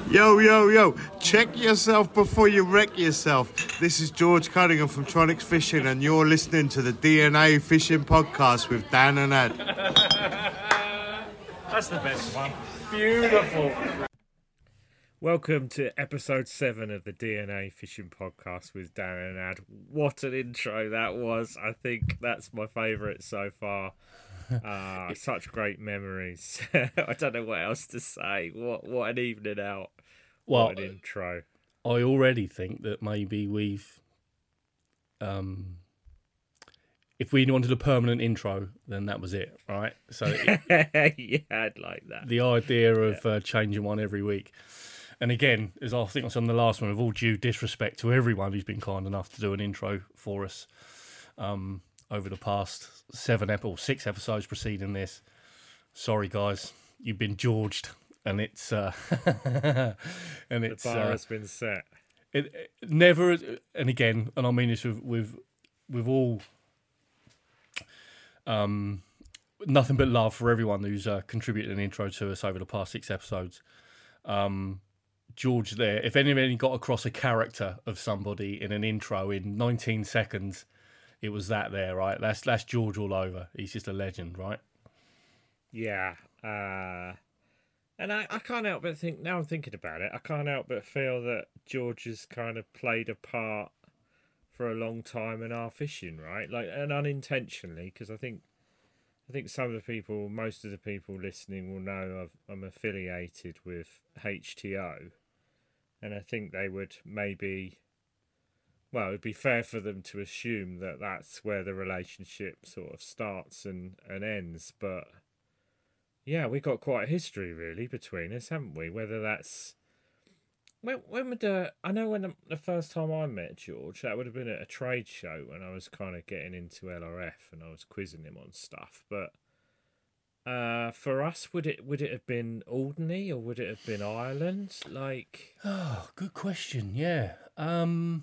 Yo, yo, yo, check yourself before you wreck yourself. This is George Cunningham from Tronics Fishing, and you're listening to the DNA Fishing Podcast with Dan and Ad. That's the best one. Beautiful. Welcome to episode 7 of the DNA Fishing Podcast with Dan and Ad. What an intro that was. I think that's my favourite so far. Such great memories. I don't know what else to say. What an evening out. What an intro. I already think that maybe we've, if we wanted a permanent intro, then that was it, right? So yeah, I'd like that. The idea of changing one every week. And again, as I think I said on the last one, with all due disrespect to everyone who's been kind enough to do an intro for us over the past 6 episodes preceding this. Sorry, guys, you've been Georged, and it's the bar has been set. It never, and again, and I mean this with all nothing but love for everyone who's contributed an intro to us over the past 6 episodes. George there, if anybody got across a character of somebody in an intro in 19 seconds, it was that there, right? That's George all over. He's just a legend, right? Yeah. And I can't help but think, now I'm thinking about it, I can't help but feel that George has kind of played a part for a long time in our fishing, right? Like, and unintentionally, because I think some of the people, most of the people listening will know I'm affiliated with HTO, and I think they would maybe, well, it'd be fair for them to assume that that's where the relationship sort of starts and ends, but yeah, we got quite a history really between us, haven't we? Whether that's when would I know when the first time I met George, that would have been at a trade show when I was kind of getting into LRF and I was quizzing him on stuff. But for us, would it have been Alderney or would it have been Ireland? Like, oh, good question. Yeah, I'm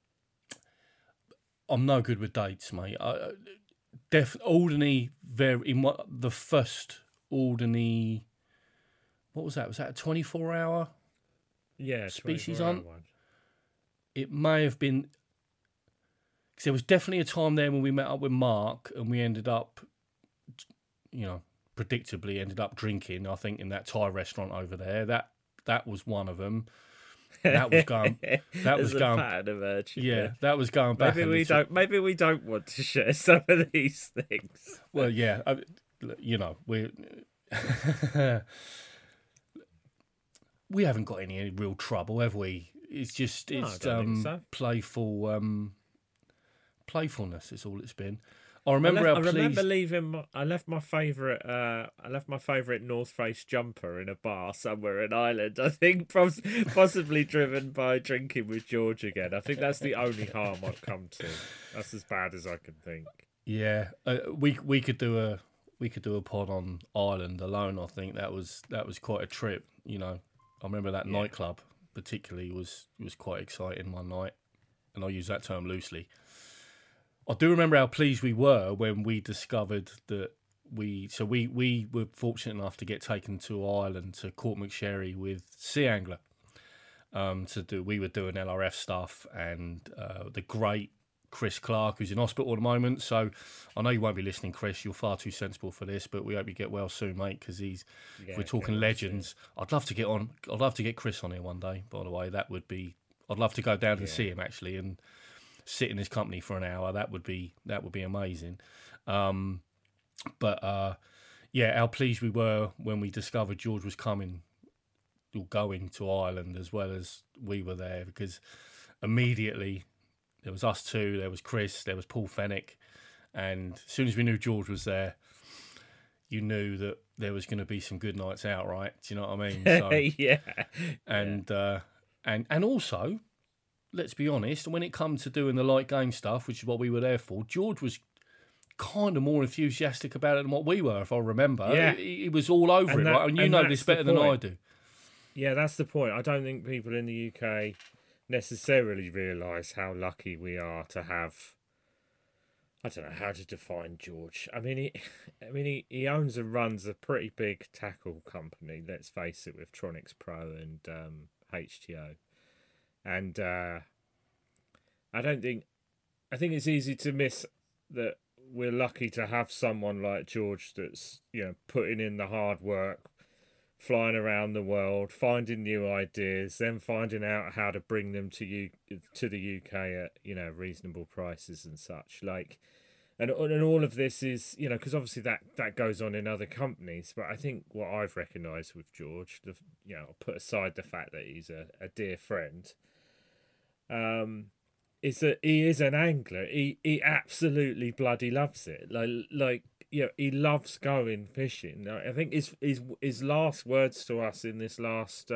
no good with dates, mate. Alderney the first Alderney. What was that? Was that a 24-hour? Yeah, species on. It may have been, because there was definitely a time there when we met up with Mark and we ended up, predictably ended up drinking. I think in that Thai restaurant over there. That was one of them. That was going. That was going. Pattern emerging. Yeah, that was going back. Maybe we don't want to share some of these things. Well, yeah, we. We haven't got any real trouble, have we? It's just playful playfulness is all it's been. I remember leaving. I left my favourite North Face jumper in a bar somewhere in Ireland. I think possibly driven by drinking with George again. I think that's the only harm I've come to. That's as bad as I can think. Yeah, we could do a pod on Ireland alone. I think that was quite a trip. I remember that nightclub particularly was quite exciting one night, and I use that term loosely. I do remember how pleased we were when we discovered that we were fortunate enough to get taken to Ireland to Courtmacsherry with Sea Angler. We were doing LRF stuff, and the great Chris Clark, who's in hospital at the moment. So I know you won't be listening, Chris. You're far too sensible for this, but we hope you get well soon, mate. Because if we're talking legends, I'd love to get on. I'd love to get Chris on here one day. By the way, that would be. I'd love to go down and see him actually, and sit in his company for an hour. That would be amazing. How pleased we were when we discovered George was coming or going to Ireland as well as we were there, because immediately. There was us two, there was Chris, there was Paul Fennick, and as soon as we knew George was there, you knew that there was going to be some good nights out, right? Do you know what I mean? So, yeah. And also, let's be honest, when it comes to doing the light game stuff, which is what we were there for, George was kind of more enthusiastic about it than what we were, if I remember. Yeah. He was all over it, right? And you know this better than I do. Yeah, that's the point. I don't think people in the UK necessarily realise how lucky we are to have I don't know how to define George. He owns and runs a pretty big tackle company. Let's face it, with Tronix Pro and HTO, and I don't think I think it's easy to miss that we're lucky to have someone like George that's putting in the hard work, flying around the world, finding new ideas, then finding out how to bring them to the UK at reasonable prices and such. And all of this is because obviously that goes on in other companies. But I think what I've recognised with George, I'll put aside the fact that he's a dear friend, is that he is an angler. He absolutely bloody loves it. He loves going fishing. I think his last words to us in this last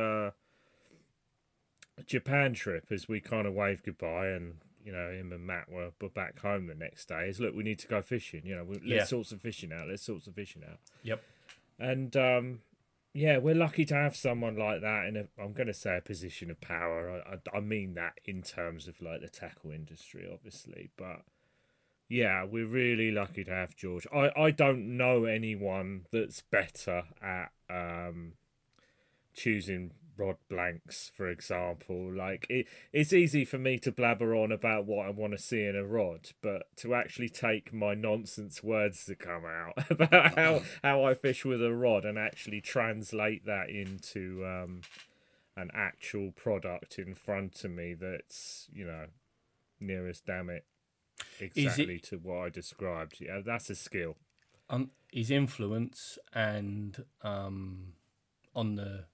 Japan trip, as we kind of waved goodbye, and him and Matt were back home the next day, is, look, we need to go fishing. Let's sort some fishing out. Yep. And we're lucky to have someone like that in I'm going to say a position of power. I mean that in terms of like the tackle industry, obviously, but yeah, we're really lucky to have George. I don't know anyone that's better at choosing rod blanks, for example. It's easy for me to blabber on about what I want to see in a rod, but to actually take my nonsense words that come out about how I fish with a rod and actually translate that into an actual product in front of me that's near as damn it exactly to what I described. Yeah, that's a skill. His influence and on the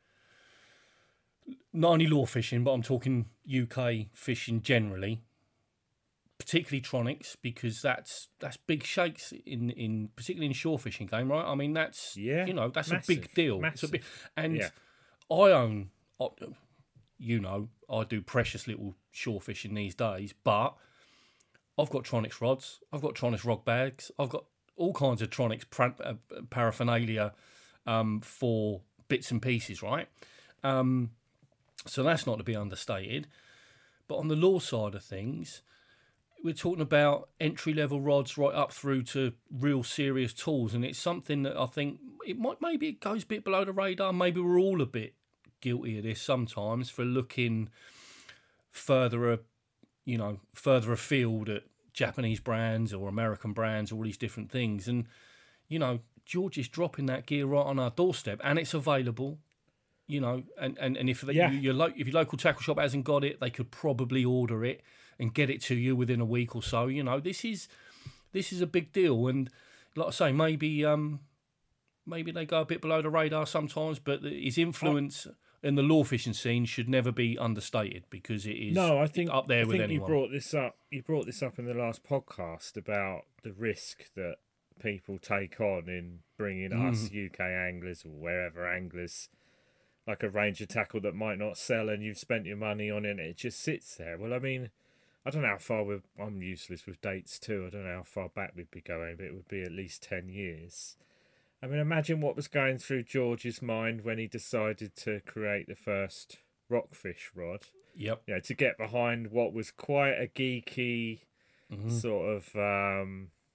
not only lure fishing, but I'm talking UK fishing generally, particularly Tronix, because that's big shakes in particularly in shore fishing game, right? I mean, that's that's massive, a big deal. Massive. I own, I do precious little shore fishing these days, but I've got Tronix rods, I've got Tronix rod bags, I've got all kinds of Tronix paraphernalia for bits and pieces, right? So that's not to be understated. But on the lure side of things, we're talking about entry-level rods right up through to real serious tools. And it's something that I think maybe it goes a bit below the radar. Maybe we're all a bit guilty of this sometimes for looking further afield at Japanese brands or American brands, all these different things. And, George is dropping that gear right on our doorstep, and it's available. And if your local tackle shop hasn't got it, they could probably order it and get it to you within a week or so. This is a big deal, and like I say, maybe they go a bit below the radar sometimes, but his influence in the lure fishing scene should never be understated, because it is up there with anyone. You brought this up in the last podcast about the risk that people take on in bringing us UK anglers or wherever anglers like a Ranger tackle that might not sell, and you've spent your money on it and it just sits there. Well, I mean, I don't know how far I'm useless with dates too. I don't know how far back we'd be going, but it would be at least 10 years. I mean, imagine what was going through George's mind when he decided to create the first rockfish rod. Yep. To get behind what was quite a geeky sort of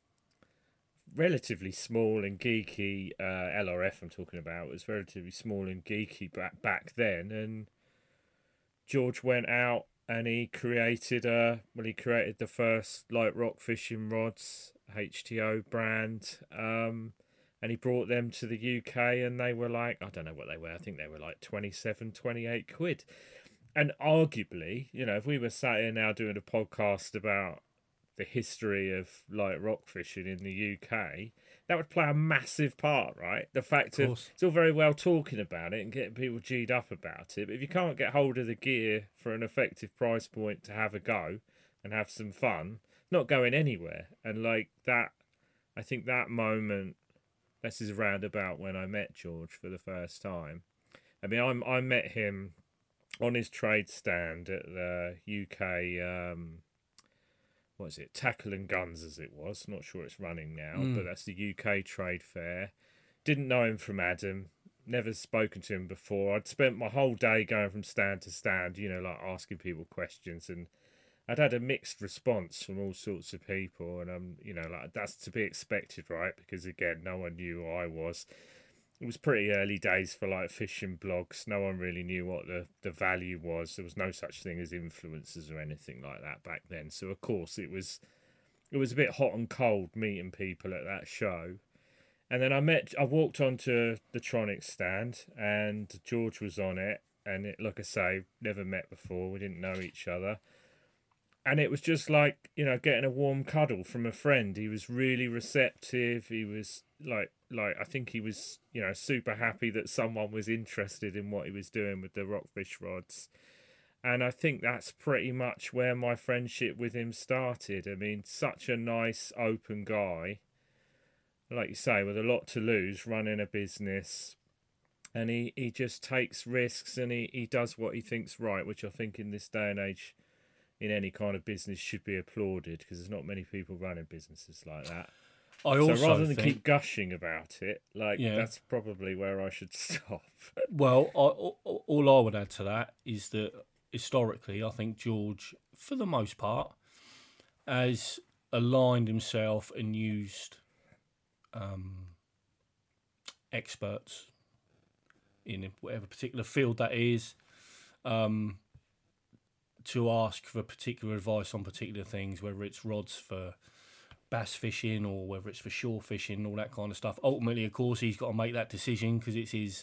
relatively small and geeky LRF I'm talking about was relatively small and geeky back then, and George went out and he created the first light rock fishing rods, HTO brand, and he brought them to the UK, and they were like, I don't know what they were, I think they were like 27, 28 quid. And arguably, if we were sat here now doing a podcast about the history of light rock fishing in the UK, that would play a massive part, right? The fact of it's all very well talking about it and getting people G'd up about it, but if you can't get hold of the gear for an effective price point to have a go and have some fun, not going anywhere. And like that, I think that moment, this is around about when I met George for the first time. I mean, I met him on his trade stand at the UK what is it, Tackle and Guns as it was, not sure it's running now, but that's the UK trade fair. Didn't know him from Adam, never spoken to him before. I'd spent my whole day going from stand to stand, like asking people questions, and I'd had a mixed response from all sorts of people, and like that's to be expected, right? Because again, no one knew who I was. It was pretty early days for like fishing blogs. No one really knew what the value was. There was no such thing as influencers or anything like that back then. So of course it was a bit hot and cold meeting people at that show. And then I walked onto the Tronic stand, and George was on it. And it, like I say, never met before. We didn't know each other. And it was just like, getting a warm cuddle from a friend. He was really receptive. He was like I think he was, super happy that someone was interested in what he was doing with the rockfish rods. And I think that's pretty much where my friendship with him started. I mean, such a nice, open guy. Like you say, with a lot to lose, running a business. And he just takes risks, and he does what he thinks right, which I think in this day and age, in any kind of business, should be applauded, because there's not many people running businesses like that. So rather than keep gushing about it, that's probably where I should stop. Well, all I would add to that is that historically, I think George, for the most part, has aligned himself and used experts in whatever particular field that is, to ask for particular advice on particular things, whether it's rods for bass fishing or whether it's for shore fishing, all that kind of stuff. Ultimately, of course, he's got to make that decision because it's his,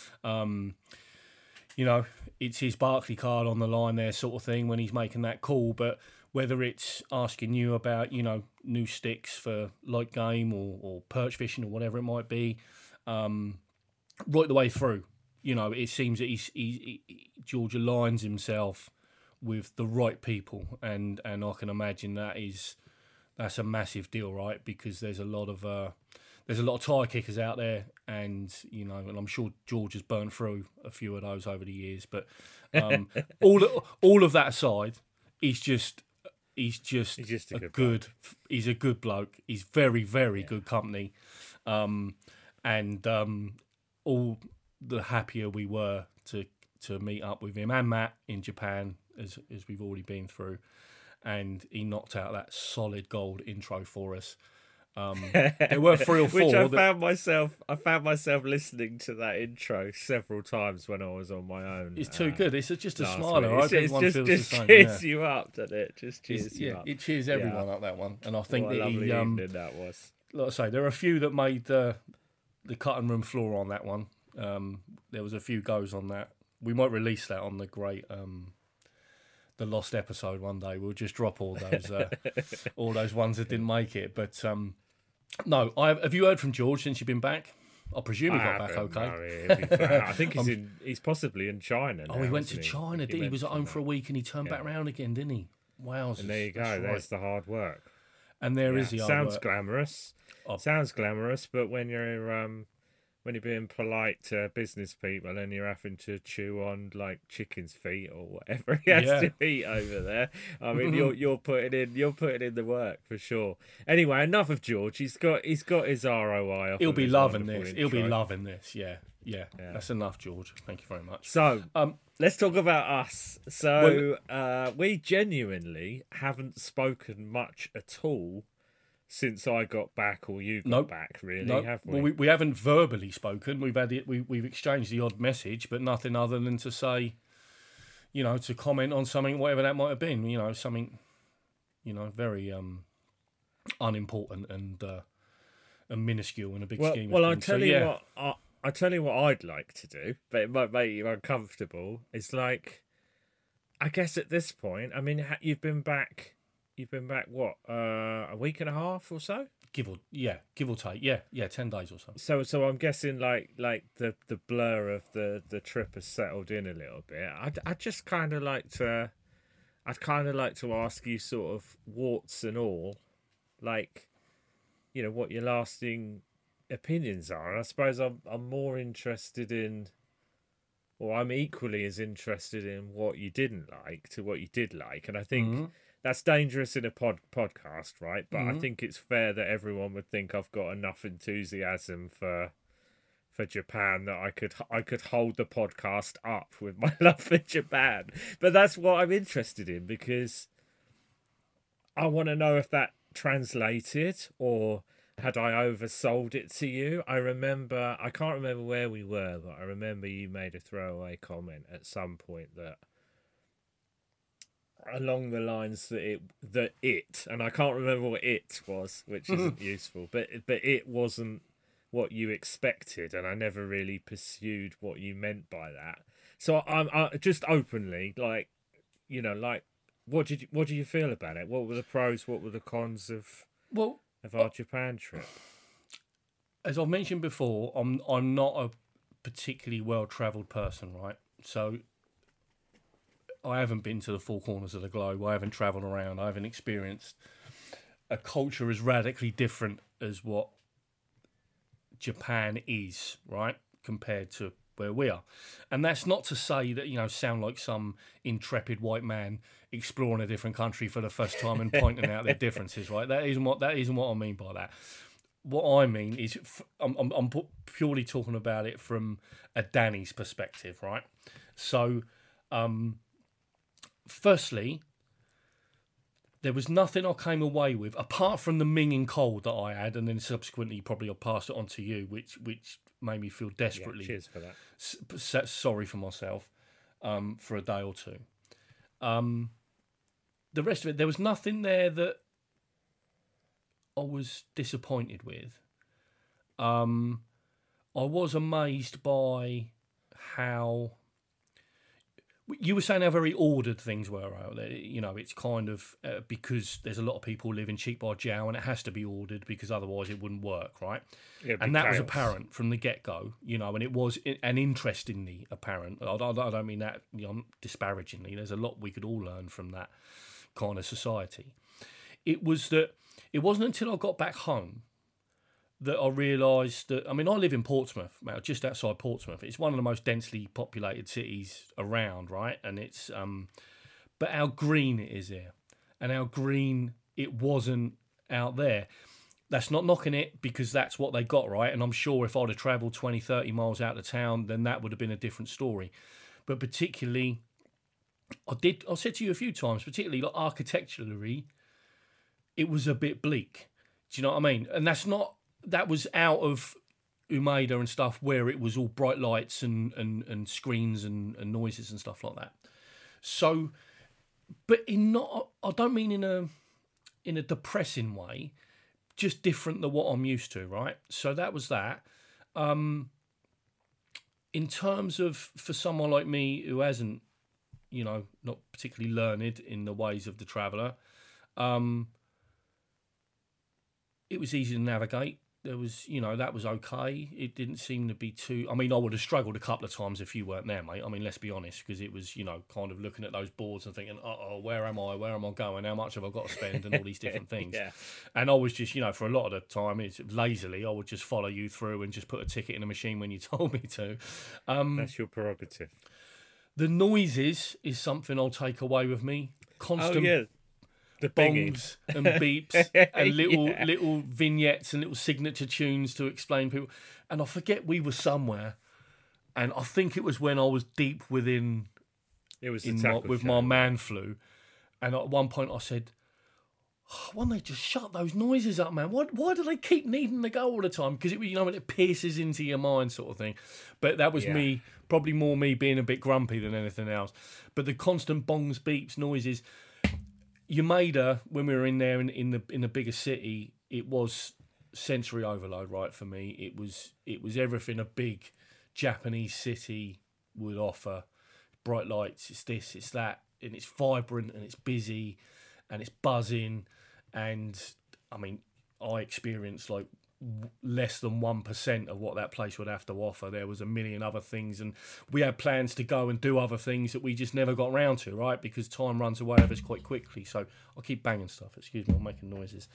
it's his Barclay card on the line there, sort of thing, when he's making that call. But whether it's asking you about, new sticks for light game or perch fishing or whatever it might be, right the way through, it seems that George aligns himself with the right people, and I can imagine that's a massive deal, right? Because there's a lot of tie kickers out there, and and I'm sure George has burnt through a few of those over the years. But all of that aside, he's just a good bloke. He's very, very good company, and all the happier we were to meet up with him and Matt in Japan, as we've already been through. And he knocked out that solid gold intro for us. There were 3 or 4. Which I found myself listening to that intro several times when I was on my own. It's too good. It's just a smiler. I hope everyone feels the same. Cheers you up, doesn't it? Just cheers you up. It cheers everyone up, that one. And I think that he, that was. Like I say, there are a few that made the cutting room floor on that one. There was a few goes on that. We might release that on the great the lost episode one day. We'll just drop all those ones that didn't make it. But no, have you heard from George since you've been back? I presume he got back okay. No, I think he's possibly in China now. Oh, he went to China, did he? Was at home for a week and he turned back round again, didn't he? Wow. And there you go. Right. There's the hard work. And there is the hard work. Sounds glamorous, but when you're being polite to business people and you're having to chew on like chicken's feet or whatever he has to eat over there, I mean, you're putting in the work for sure. Anyway, enough of George. He's got his ROI. He'll be loving this. He'll be loving this. Yeah. That's enough, George. Thank you very much. So, let's talk about us. So, we genuinely haven't spoken much at all since I got back, or you got back, really, have we? Well, we haven't verbally spoken. We've exchanged the odd message, but nothing other than to say, to comment on something, whatever that might have been. Something, very unimportant and minuscule in a big scheme. Well, I tell you what I'd like to do, but it might make you uncomfortable. It's like, I guess at this point, I mean, you've been back. What? A week and a half or so? Give or take. Yeah, 10 days or so. So I'm guessing like the blur of the trip has settled in a little bit. I'd just kind of like to ask you, sort of warts and all, like, what your lasting opinions are. And I suppose I'm more interested in, or I'm equally as interested in what you didn't like to what you did like. And I think that's dangerous in a podcast, right? But I think it's fair that everyone would think I've got enough enthusiasm for Japan that I could hold the podcast up with my love for Japan. But that's what I'm interested in, because I want to know if that translated or had I oversold it to you. I can't remember where we were, but I remember you made a throwaway comment at some point that along the lines that it, and I can't remember what it was, which isn't useful, but it wasn't what you expected, and I never really pursued what you meant by that. So I just openly, like, you know, like, what do you feel about it? What were the pros? What were the cons of our Japan trip? As I've mentioned before, I'm not a particularly well-travelled person, right? So I haven't been to the four corners of the globe. I haven't travelled around. I haven't experienced a culture as radically different as what Japan is, right, compared to where we are. And that's not to say that, you know, sound like some intrepid white man exploring a different country for the first time and pointing out their differences, right? That isn't what I mean by that. What I mean is, I'm purely talking about it from a Danny's perspective, right? So, firstly, there was nothing I came away with apart from the minging cold that I had, and then subsequently probably I'll pass it on to you, which made me feel desperately. Yeah, cheers for that. Sorry for myself for a day or two. The rest of it, there was nothing there that I was disappointed with. I was amazed by how you were saying how very ordered things were out there. You know, it's kind of because there's a lot of people living cheek by jowl, and it has to be ordered because otherwise it wouldn't work, right? And that was apparent from the get-go, you know, and it was an interestingly apparent. I don't mean that, you know, disparagingly. There's a lot we could all learn from that kind of society. It wasn't until I got back home that I realised that, I mean, I live in Portsmouth, just outside Portsmouth. It's one of the most densely populated cities around, right? And it's, but how green it is here, and how green it wasn't out there. That's not knocking it, because that's what they got, right? And I'm sure if I'd have travelled 20, 30 miles out of town, then that would have been a different story. But particularly, I said to you a few times, particularly like architecturally, it was a bit bleak. Do you know what I mean? And that was out of Umeda and stuff, where it was all bright lights and screens and noises and stuff like that. So, but I don't mean in a depressing way, just different than what I'm used to, right? So that was that. In terms of, for someone like me who hasn't, you know, not particularly learned in the ways of the traveller, it was easy to navigate. There was, you know, that was okay. It didn't seem to be too... I mean, I would have struggled a couple of times if you weren't there, mate. I mean, let's be honest, because it was, you know, kind of looking at those boards and thinking, where am I? Where am I going? How much have I got to spend? And all these different things. Yeah. And I was just, you know, for a lot of the time, it's lazily, I would just follow you through and just put a ticket in a machine when you told me to. That's your prerogative. The noises is something I'll take away with me. Constant... Oh, yeah. The bongs and beeps and little vignettes and little signature tunes to explain people. And I forget we were somewhere, and I think it was when I was deep within with my man flu, and at one point I said, why don't they just shut those noises up, man? Why do they keep needing to go all the time? Because you know, when it pierces into your mind, sort of thing. But that was me, probably more me being a bit grumpy than anything else. But the constant bongs, beeps, noises. Umeda, when we were in there in the bigger city, it was sensory overload, right? For me, it was everything a big Japanese city would offer. Bright lights, it's this, it's that, and it's vibrant and it's busy and it's buzzing. And I mean, I experienced like less than 1% of what that place would have to offer. There was a million other things, and we had plans to go and do other things that we just never got around to, right? Because time runs away with us quite quickly. So I'll keep banging stuff. Excuse me, I'm making noises.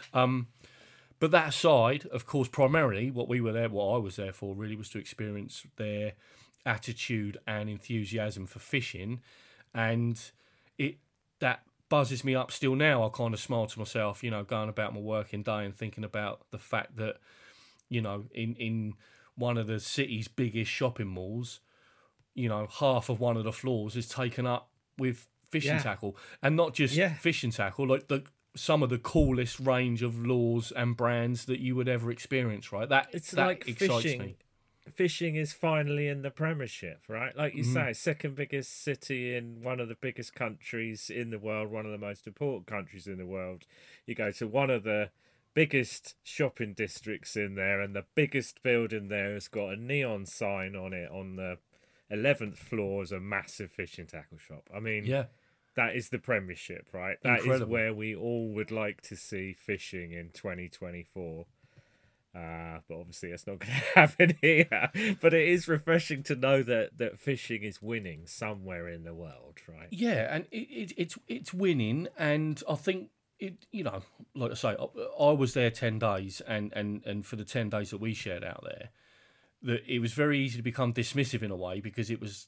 But that aside, of course, primarily what I was there for really was to experience their attitude and enthusiasm for fishing, and that buzzes me up still now. I kind of smile to myself, you know, going about my working day and thinking about the fact that, you know, in one of the city's biggest shopping malls, you know, half of one of the floors is taken up with fishing tackle, and not just fishing tackle, like some of the coolest range of lures and brands that you would ever experience, right? That excites me. Fishing is finally in the Premiership, right? Like you say, second biggest city in one of the biggest countries in the world, one of the most important countries in the world. You go to one of the biggest shopping districts in there, and the biggest building there has got a neon sign on it. On the 11th floor is a massive fishing tackle shop. I mean, that is the Premiership, right? That is where we all would like to see fishing in 2024. But obviously that's not going to happen here. But it is refreshing to know that fishing is winning somewhere in the world, right? Yeah, and it's winning, and I think it. You know, like I say, I was there 10 days, and for the 10 days that we shared out there, that it was very easy to become dismissive in a way because it was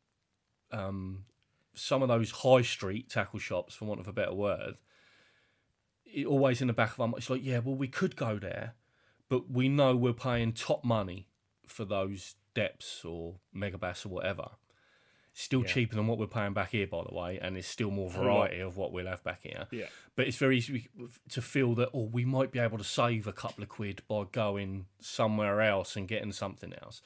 some of those high street tackle shops, for want of a better word. It always in the back of our mind, it's like, yeah, well, we could go there, but we know we're paying top money for those depths or megabass or whatever. Still cheaper than what we're paying back here, by the way, and there's still more variety of what we'll have back here. Yeah. But it's very easy to feel that, we might be able to save a couple of quid by going somewhere else and getting something else.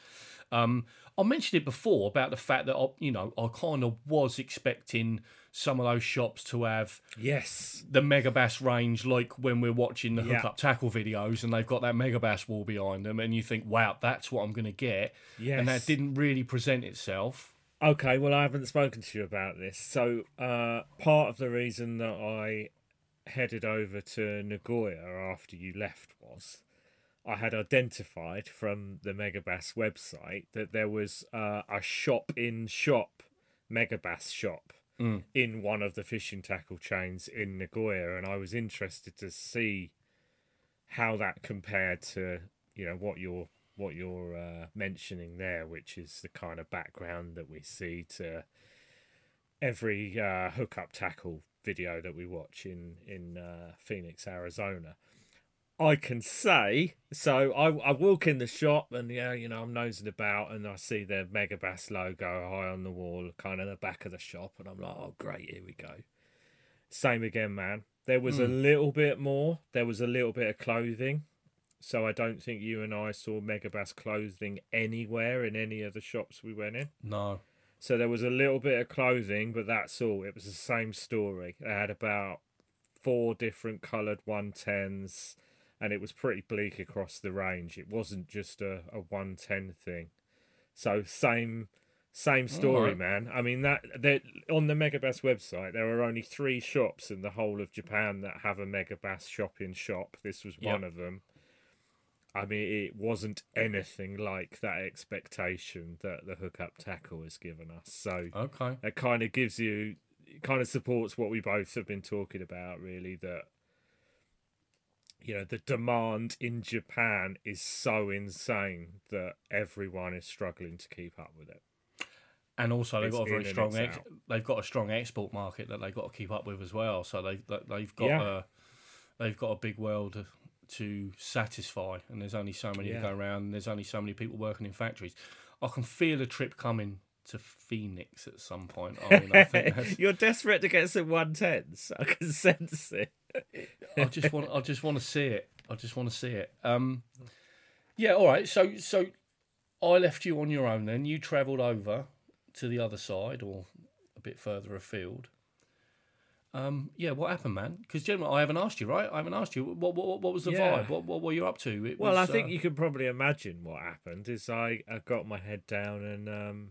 I mentioned it before about the fact that, I kind of was expecting some of those shops to have the Megabass range, like when we're watching the hook-up tackle videos and they've got that Megabass wall behind them and you think, wow, that's what I'm going to get. Yes. And that didn't really present itself. Okay, well, I haven't spoken to you about this. So part of the reason that I headed over to Nagoya after you left was I had identified from the Megabass website that there was a shop-in-shop Megabass shop in one of the fishing tackle chains in Nagoya, and I was interested to see how that compared to, what you're mentioning there, which is the kind of background that we see to every hookup tackle video that we watch in Phoenix, Arizona. I can say, so I walk in the shop and I'm nosing about and I see the Megabass logo high on the wall, kind of the back of the shop, and I'm like, oh great, here we go. Same again, man. There was a little bit more. There was a little bit of clothing. So I don't think you and I saw Megabass clothing anywhere in any of the shops we went in. No. So there was a little bit of clothing, but that's all. It was the same story. They had about 4 different coloured 110s, and it was pretty bleak across the range. It wasn't just a 110 thing. So same story, man. I mean, that on the Megabass website, there are only 3 shops in the whole of Japan that have a Megabass shop-in-shop. This was one of them. I mean, it wasn't anything like that expectation that the hookup tackle has given us. So it kind of gives you, it kind of supports what we both have been talking about, really, that, the demand in Japan is so insane that everyone is struggling to keep up with it. And also, they've got a very strong they've got a strong export market that they've got to keep up with as well. So they've got a big world to satisfy, and there's only so many to go around, and there's only so many people working in factories. I can feel a trip coming to Phoenix at some point. I mean, I think you're desperate to get some 110s. I can sense it. I just want to see it. I just want to see it. All right. So I left you on your own. Then you travelled over to the other side, or a bit further afield. What happened, man? Because generally, I haven't asked you, right? I haven't asked you. What was the vibe? What were you up to? I think you can probably imagine what happened. Is I got my head down and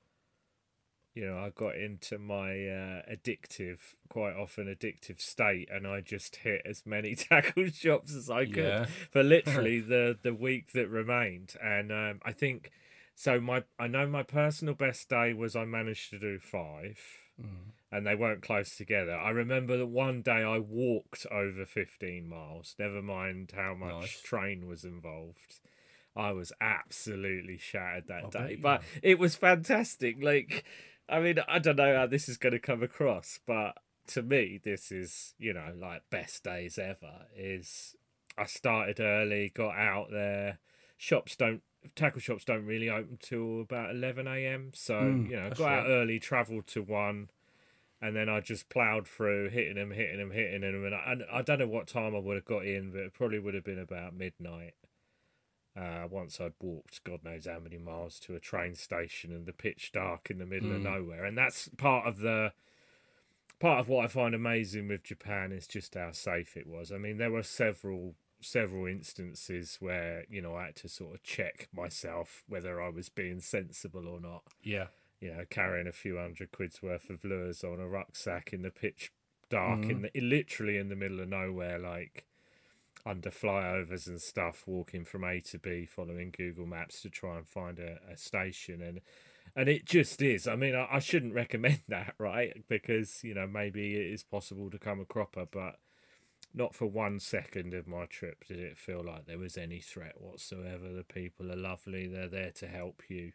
I got into my quite often addictive state, and I just hit as many tackle shops as I could for literally the week that remained. And I think so. I know my personal best day was I managed to do 5. And they weren't close together. I remember that one day I walked over 15 miles, never mind how much train was involved. I was absolutely shattered that day. But it was fantastic. Like, I mean, I don't know how this is going to come across, but to me, this is, like best days ever. Is I started early, got out there. Tackle shops don't really open till about 11 a.m. So, got out early, travelled to one. and then I just ploughed through, hitting them, and I don't know what time I would have got in, but it probably would have been about midnight. Once I'd walked God knows how many miles to a train station and the pitch dark in the middle of nowhere, and that's part of what I find amazing with Japan is just how safe it was. I mean, there were several instances where, you know, I had to sort of check myself whether I was being sensible or not. Yeah. You know, carrying a few £100 worth of lures on a rucksack in the pitch dark, literally in the middle of nowhere, like under flyovers and stuff, walking from A to B, following Google Maps to try and find a station. And it just is. I mean, I shouldn't recommend that, right? Because, you know, maybe it is possible to come a cropper, but not for 1 second of my trip did it feel like there was any threat whatsoever. The people are lovely. They're there to help you.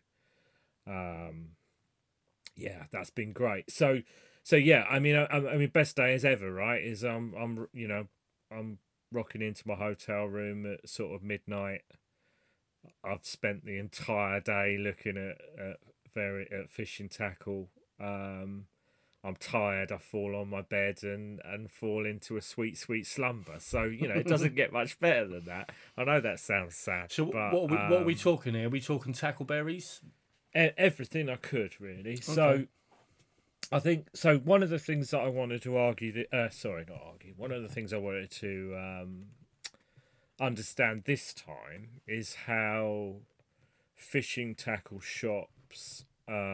Yeah, that's been great. So yeah, I mean, best day as ever, right? Is I'm rocking into my hotel room at sort of midnight. I've spent the entire day looking at fishing tackle. I'm tired. I fall on my bed and fall into a sweet slumber. So, you know, it doesn't get much better than that. I know that sounds sad. So but, what are we talking here? Are we talking tackleberries? Everything I could, really. Okay. So I think one of the things that I wanted to one of the things I wanted to understand this time is how fishing tackle shops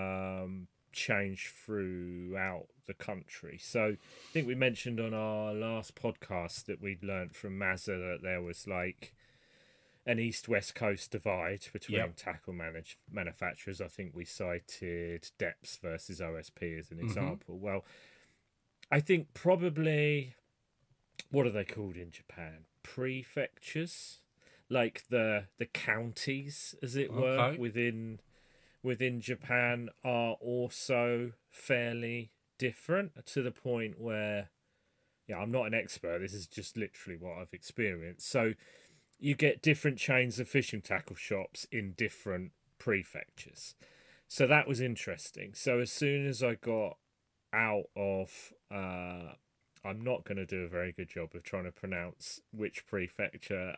change throughout the country. So I think we mentioned on our last podcast that we'd learnt from Mazza that there was like an east-west coast divide between tackle manufacturers. I think we cited Depps versus OSP as an example. Well, I think probably, what are they called in Japan? Prefectures? Like the counties, as it were, within Japan are also fairly different, to the point where, I'm not an expert. This is just literally what I've experienced. So you get different chains of fishing tackle shops in different prefectures. So that was interesting. So as soon as I got out of, I'm not going to do a very good job of trying to pronounce which prefecture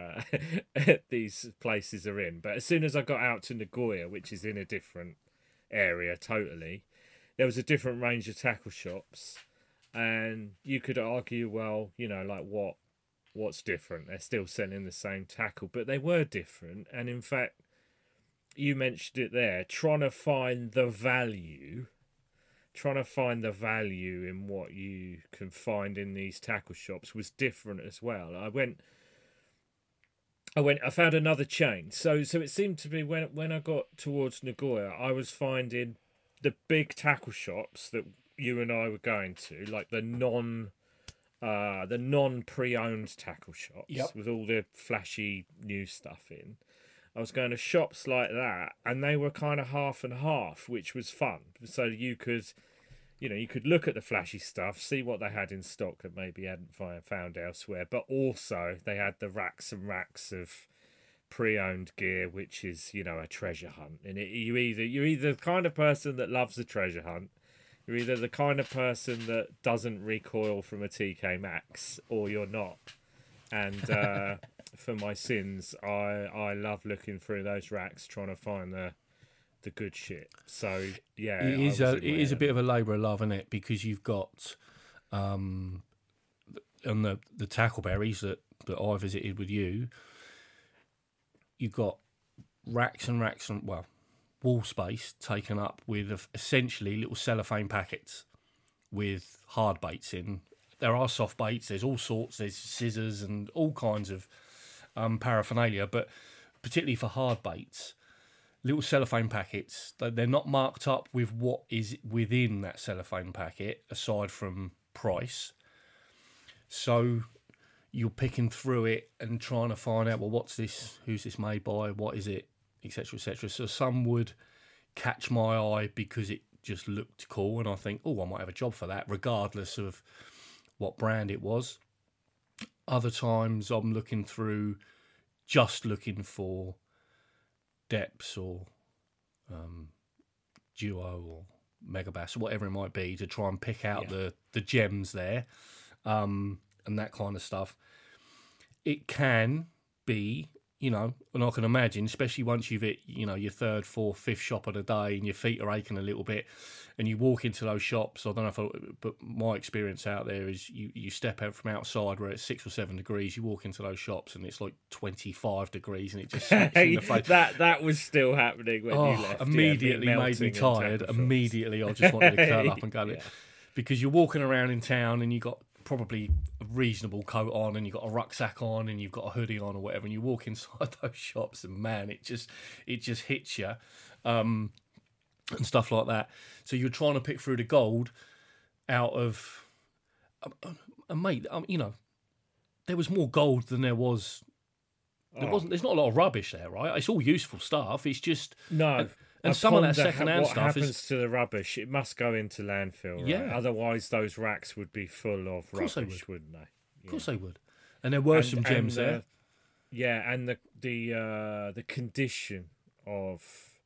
these places are in. But as soon as I got out to Nagoya, which is in a different area totally, there was a different range of tackle shops. And you could argue, well, you know, like what's different? They're still selling the same tackle, but they were different. And in fact, you mentioned it there, trying to find the value in what you can find in these tackle shops was different as well. I found another chain. So it seemed to be when I got towards Nagoya, I was finding the big tackle shops that you and I were going to, like the non pre-owned tackle shops with all the flashy new stuff in. I was going to shops like that, and they were kind of half and half, which was fun. So you could look at the flashy stuff, see what they had in stock that maybe you hadn't found elsewhere, but also they had the racks and racks of pre-owned gear, which is, you know, a treasure hunt. And you're either the kind of person that loves a treasure hunt, you're either the kind of person that doesn't recoil from a TK Maxx, or you're not. And for my sins, I love looking through those racks trying to find the good shit. So yeah, it is a bit of a labour of love, isn't it? Because you've got on the tackleberries that I visited with you, you've got racks and racks and wall space taken up with essentially little cellophane packets with hard baits in. There are soft baits, there's all sorts, there's scissors and all kinds of paraphernalia, but particularly for hard baits, little cellophane packets, they're not marked up with what is within that cellophane packet aside from price. So you're picking through it and trying to find out, well, what's this, who's this made by, what is it, etc., etc. So some would catch my eye because it just looked cool, and I think, oh, I might have a job for that, regardless of what brand it was. Other times I'm looking for Depps or Duo or Megabass, whatever it might be, to try and pick out the gems there, and that kind of stuff. It can be, and I can imagine, especially once you've hit, your third, fourth, fifth shop of the day and your feet are aching a little bit and you walk into those shops. I don't know but my experience out there is you step out from outside where it's 6 or 7 degrees, you walk into those shops and it's like 25 degrees and it just smacks you in the face. That was still happening when you left. Immediately made me tired. Immediately I just wanted to curl up and go. Because you're walking around in town and you got probably a reasonable coat on and you've got a rucksack on and you've got a hoodie on or whatever, and you walk inside those shops and man, it just hits you, and stuff like that. So you're trying to pick through the gold out of mate, there was more gold than there was. There's not a lot of rubbish there, right? It's all useful stuff. It's just no. And some of that second-hand stuff what happens to the rubbish? It must go into landfill, right? Yeah. Otherwise, those racks would be full of rubbish, wouldn't they? Of course they would. And there were some gems there. Yeah, and the condition of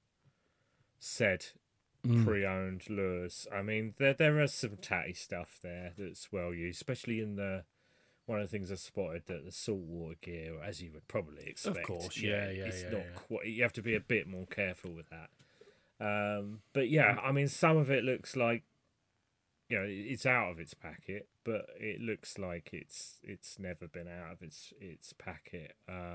said pre-owned lures. I mean, there is some tatty stuff there that's well used, especially in one of the things I spotted, that the saltwater gear, as you would probably expect. Of course, it's not quite. You have to be a bit more careful with that. But yeah, I mean, some of it looks like, it's out of its packet, but it looks like it's never been out of its packet.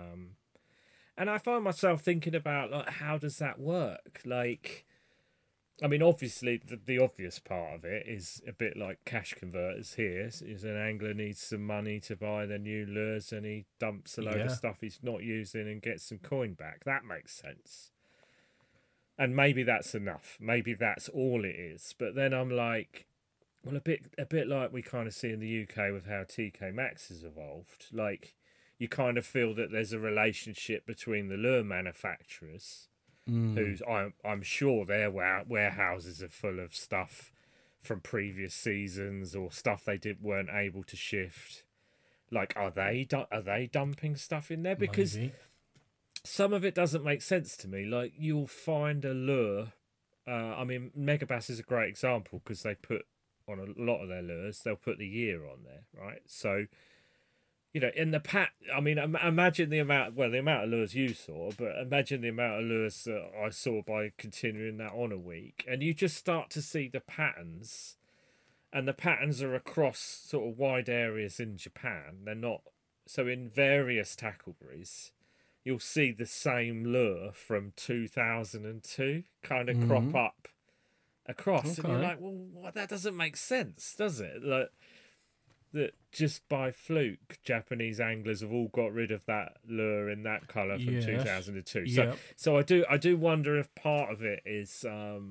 And I find myself thinking about, like, how does that work? Like, I mean, obviously, the obvious part of it is a bit like cash converters here. Is an angler needs some money to buy their new lures and he dumps a load of stuff he's not using and gets some coin back. That makes sense. And maybe that's enough. Maybe that's all it is. But then I'm like, well, a bit like we kind of see in the UK with how TK Maxx has evolved. Like, you kind of feel that there's a relationship between the lure manufacturers, who's I'm sure their warehouses are full of stuff from previous seasons or stuff they weren't able to shift. Like, are they dumping stuff in there? Because maybe some of it doesn't make sense to me. Like, you'll find a lure. I mean, Megabass is a great example because they put on a lot of their lures, they'll put the year on there, right? So, in the I mean, imagine the amount of lures you saw, but imagine the amount of lures that I saw by continuing that on a week. And you just start to see the patterns, and the patterns are across sort of wide areas in Japan. They're not, so in various tackleberries, you'll see the same lure from 2002 kind of crop up across. Okay. And you're like, well, that doesn't make sense, does it? Like, that just by fluke, Japanese anglers have all got rid of that lure in that colour from 2002. So I do wonder if part of it is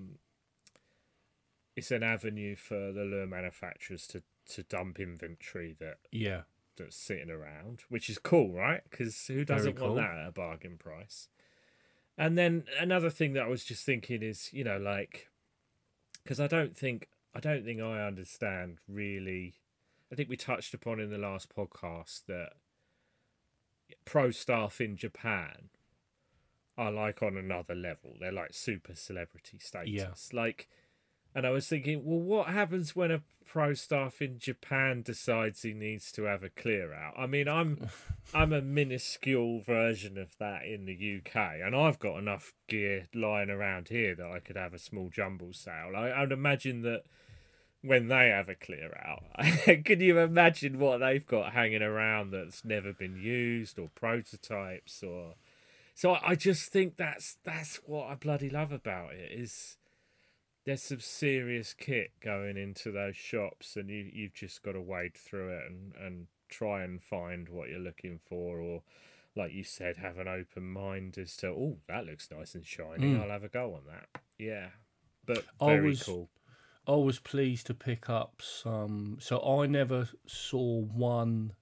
it's an avenue for the lure manufacturers to dump inventory that's sitting around, which is cool, right? Because who doesn't want that at a bargain price? And then another thing that I was just thinking is, like, because I don't think I understand really. I think we touched upon in the last podcast that pro staff in Japan are like on another level. They're like super celebrity status. Like, and I was thinking, well, what happens when a pro staff in Japan decides he needs to have a clear out? I mean, I'm a minuscule version of that in the UK, and I've got enough gear lying around here that I could have a small jumble sale. I would imagine that when they have a clear out, can you imagine what they've got hanging around that's never been used, or prototypes, or? So I just think that's what I bloody love about it, is there's some serious kit going into those shops, and you've just got to wade through it and try and find what you're looking for, or, like you said, have an open mind as to, oh, that looks nice and shiny, I'll have a go on that. Yeah, but very cool. I was pleased to pick up some. So I never saw one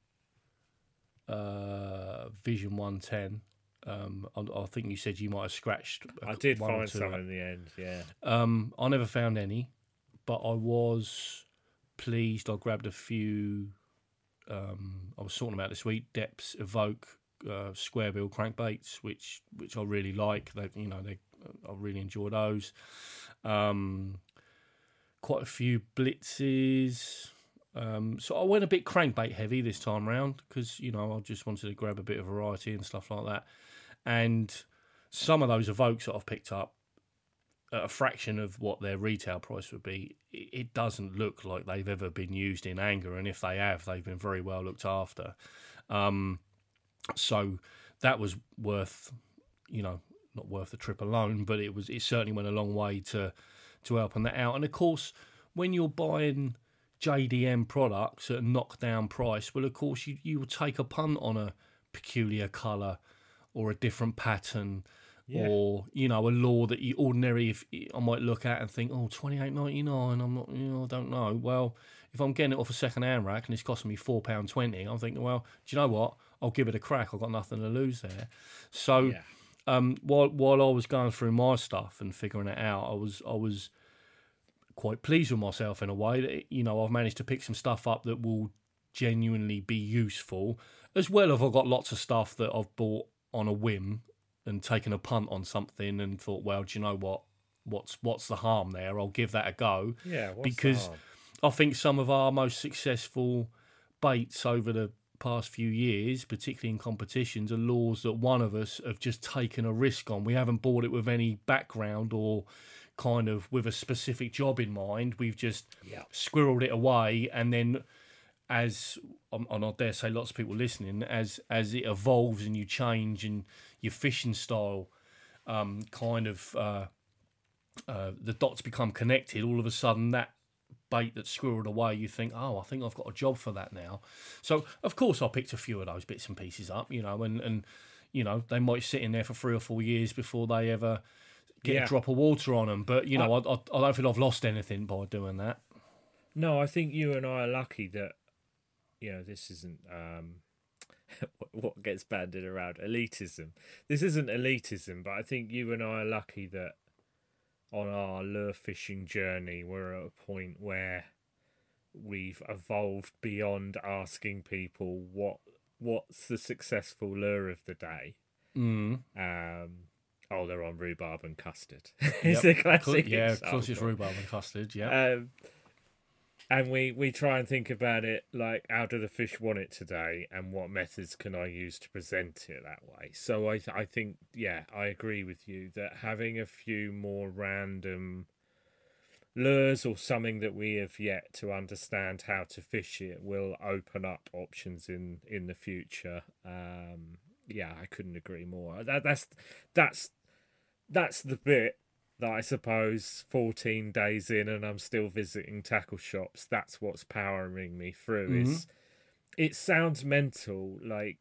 Vision 110. I think you said you might have scratched. I did find some in the end, yeah. I never found any, but I was pleased. I grabbed a few. I was sorting about this week. Depths Evoke square bill crankbaits, which I really like. I really enjoy those. quite a few blitzes. So I went a bit crankbait heavy this time round because, you know, I just wanted to grab a bit of variety and stuff like that. And some of those Evokes that I've picked up at a fraction of what their retail price would be, it doesn't look like they've ever been used in anger. And if they have, they've been very well looked after. So that was worth, you know, not worth the trip alone, but it certainly went a long way to helping that out. And of course, when you're buying JDM products at a knockdown price, well, of course, you will take a punt on a peculiar colour or a different pattern, or, you know, a law that you ordinarily, I might look at and think, oh, $28.99, I'm not, you know, I don't know. Well, if I'm getting it off a second-hand rack and it's costing me £4.20, I'm thinking, well, do you know what? I'll give it a crack. I've got nothing to lose there. So while I was going through my stuff and figuring it out, I was quite pleased with myself in a way that, you know, I've managed to pick some stuff up that will genuinely be useful, as well as I've got lots of stuff that I've bought on a whim and taken a punt on something and thought, well, do you know what? What's the harm there? I'll give that a go. Yeah, because I think some of our most successful baits over the past few years, particularly in competitions, are laws that one of us have just taken a risk on. We haven't bought it with any background or kind of with a specific job in mind. We've just squirreled it away, and then as and I dare say lots of people listening, as it evolves and you change and your fishing style the dots become connected, all of a sudden that bait that's squirreled away, you think, oh, I think I've got a job for that now. So of course I picked a few of those bits and pieces up, you know, and you know, they might sit in there for 3 or 4 years before they ever get a drop of water on them. But, you know, I don't feel I've lost anything by doing that. No, I think you and I are lucky that, you know, this isn't what gets banded around, elitism. This isn't elitism, but I think you and I are lucky that on our lure fishing journey, we're at a point where we've evolved beyond asking people what's the successful lure of the day. Oh, they're on rhubarb and custard. It's a classic example. Of course it's rhubarb and custard, yeah. And we try and think about it like, how do the fish want it today, and what methods can I use to present it that way? So I think, I agree with you that having a few more random lures or something that we have yet to understand how to fish it will open up options in the future. I couldn't agree more. That's the bit that I suppose 14 days in and I'm still visiting tackle shops, that's what's powering me through. It sounds mental,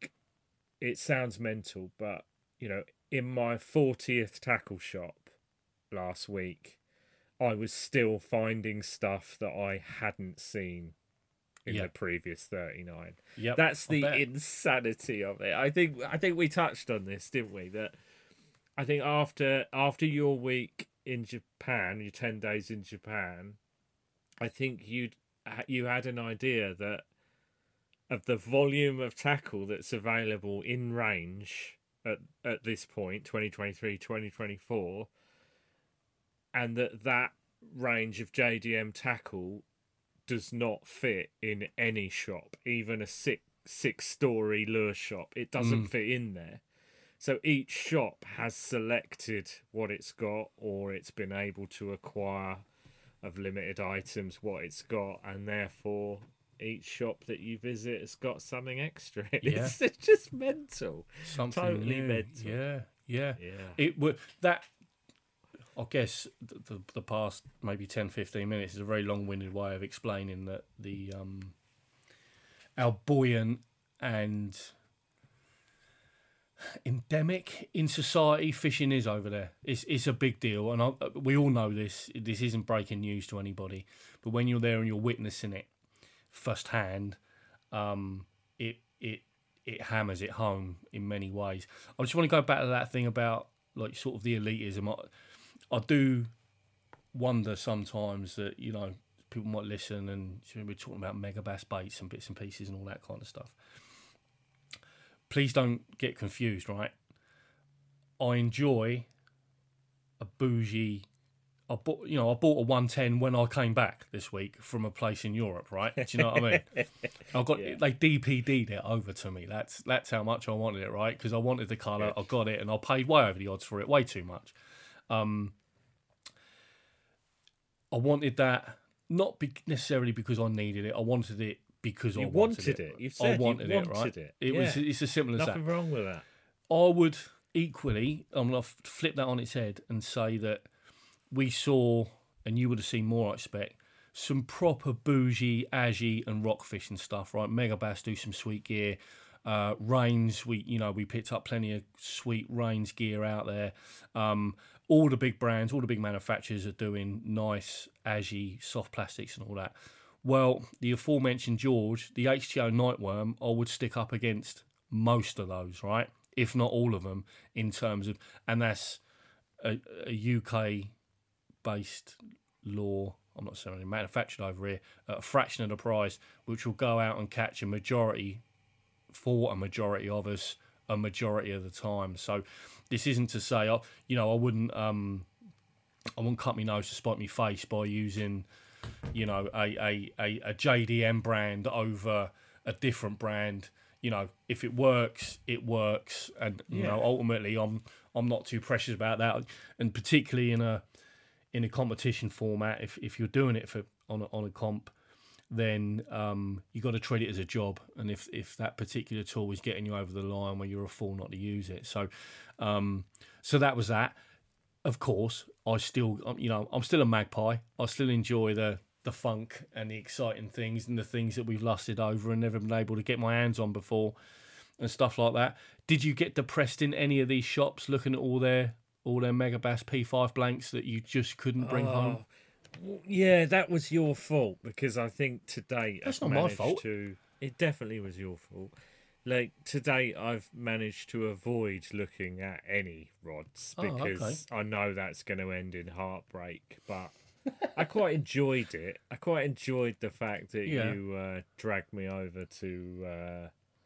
but, you know, in my 40th tackle shop last week, I was still finding stuff that I hadn't seen in the previous 39. That's the insanity of it. I think we touched on this, didn't we? That I think after your week in Japan, your 10 days in Japan, I think you had an idea that of the volume of tackle that's available in range at this point, 2023, 2024, and that range of JDM tackle does not fit in any shop, even a six-story lure shop. It doesn't fit in there. So each shop has selected what it's got, or it's been able to acquire of limited items what it's got, and therefore each shop that you visit has got something extra. It's just mental. Something totally new. mental. Yeah. It would that. I guess the past maybe 10-15 minutes is a very long-winded way of explaining that the our buoyant and endemic in society fishing is over there. It's a big deal, and we all know this. This isn't breaking news to anybody, but when you're there and you're witnessing it firsthand, it hammers it home in many ways. I just want to go back to that thing about like sort of the elitism. I do wonder sometimes that, you know, people might listen and we're talking about Megabass baits and bits and pieces and all that kind of stuff. Please don't get confused, right? I enjoy a bougie I bought a 110 when I came back this week from a place in Europe, right? Do you know what I mean? I got they DPD'd it over to me. That's how much I wanted it, right? Because I wanted the colour, I got it, and I paid way over the odds for it, way too much. I wanted that not necessarily because I needed it. I wanted it because I wanted it. You said I wanted you it, right? it. It's as simple as Nothing that. wrong with that. I would equally, I'm going to flip that on its head and say that we saw, and you would have seen more, I expect, some proper bougie, Aggie and rockfish and stuff, right? Megabass do some sweet gear. Rains, we picked up plenty of sweet Rains gear out there. All the big brands, all the big manufacturers are doing nice Aggie soft plastics and all that. Well, the aforementioned George, the HTO Nightworm, I would stick up against most of those, right? If not all of them, in terms of, and that's a UK-based law. I'm not saying manufactured over here at a fraction of the price, which will go out and catch a majority of us a majority of the time. So this isn't to say, I wouldn't cut my nose to spite my face by using, a JDM brand over a different brand. If it works, it works, and ultimately, I'm not too precious about that, and particularly in a competition format, if you're doing it on a comp, then you got to treat it as a job, and if that particular tool is getting you over the line where you're a fool not to use it, so that was that. Of course, I'm still a magpie. I still enjoy the funk and the exciting things and the things that we've lusted over and never been able to get my hands on before and stuff like that. Did you get depressed in any of these shops looking at all their Megabass P5 blanks that you just couldn't bring home? Yeah, that was your fault, because I think to date that's not my fault. It definitely was your fault. Like, to date, I've managed to avoid looking at any rods because I know that's going to end in heartbreak. But I quite enjoyed it. I quite enjoyed the fact that you dragged me over to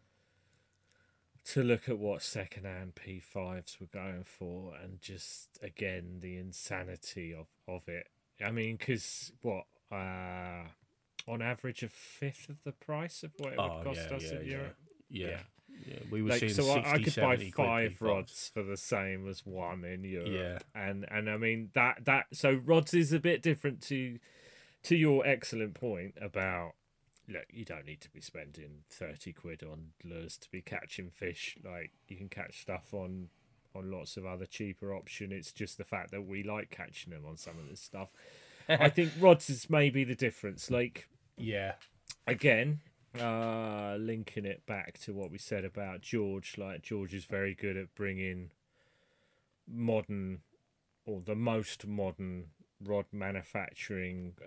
look at what second-hand P5s were going for, and just, again, the insanity of it. I mean, because, on average, a fifth of the price of what it would cost us in Europe? Yeah. We were seeing 60, I could buy 5 P5s. rods for the same as one in Europe. Yeah. And I mean, so rods is a bit different to your excellent point about, look, you don't need to be spending 30 quid on lures to be catching fish. Like, you can catch stuff on lots of other cheaper option. It's just the fact that we like catching them on some of this stuff. I think rods is maybe the difference. Like, again, linking it back to what we said about George, like, George is very good at bringing modern, or the most modern rod manufacturing,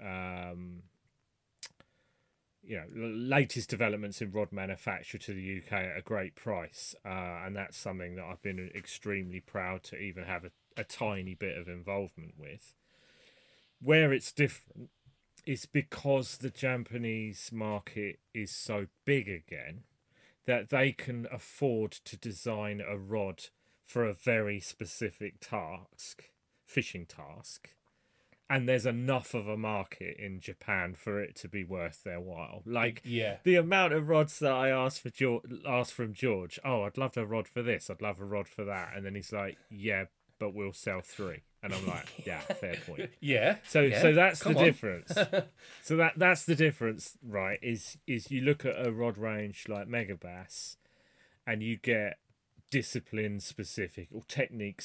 latest developments in rod manufacture to the UK at a great price, and that's something that I've been extremely proud to even have a tiny bit of involvement with. Where it's different is because the Japanese market is so big again, that they can afford to design a rod for a very specific fishing task. And there's enough of a market in Japan for it to be worth their while. Like, the amount of rods that I asked from George, I'd love a rod for this, I'd love a rod for that. And then he's like, yeah, but we'll sell 3. And I'm like, yeah, fair point. So that's the difference. So that's the difference, right? Is you look at a rod range like Megabass, and you get discipline specific or technique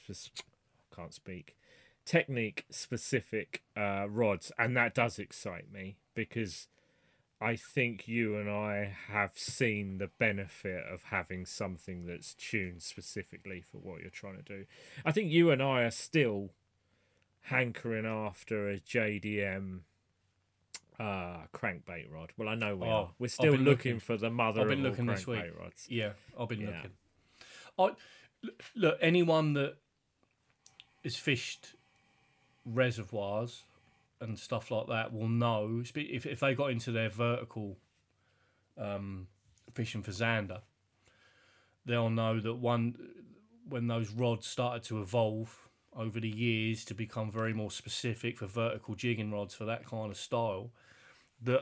specific rods, and that does excite me, because I think you and I have seen the benefit of having something that's tuned specifically for what you're trying to do. I think you and I are still hankering after a JDM crankbait rod. Well, I know we are. We're still looking for the mother of all crankbait rods. Yeah, I've been looking. Look, anyone that has fished reservoirs and stuff like that will know, if they got into their vertical fishing for Zander, they'll know that when those rods started to evolve over the years to become very more specific for vertical jigging rods for that kind of style. That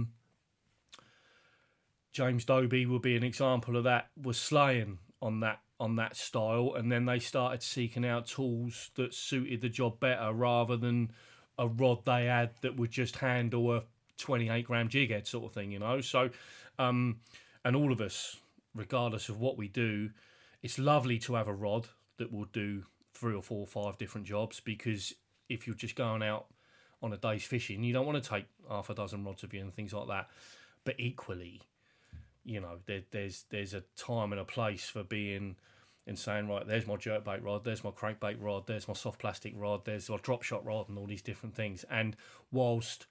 James Dobie would be an example of that, was slaying on that style, and then they started seeking out tools that suited the job better rather than a rod they had that would just handle a 28 gram jig head sort of thing, So, and all of us, regardless of what we do, it's lovely to have a rod that will do 3 or 4 or 5 different jobs, because if you're just going out on a day's fishing, you don't want to take half a dozen rods with you and things like that. But equally, there's a time and a place for being and saying, right, there's my jerkbait rod, there's my crankbait rod, there's my soft plastic rod, there's my drop shot rod, and all these different things. And whilst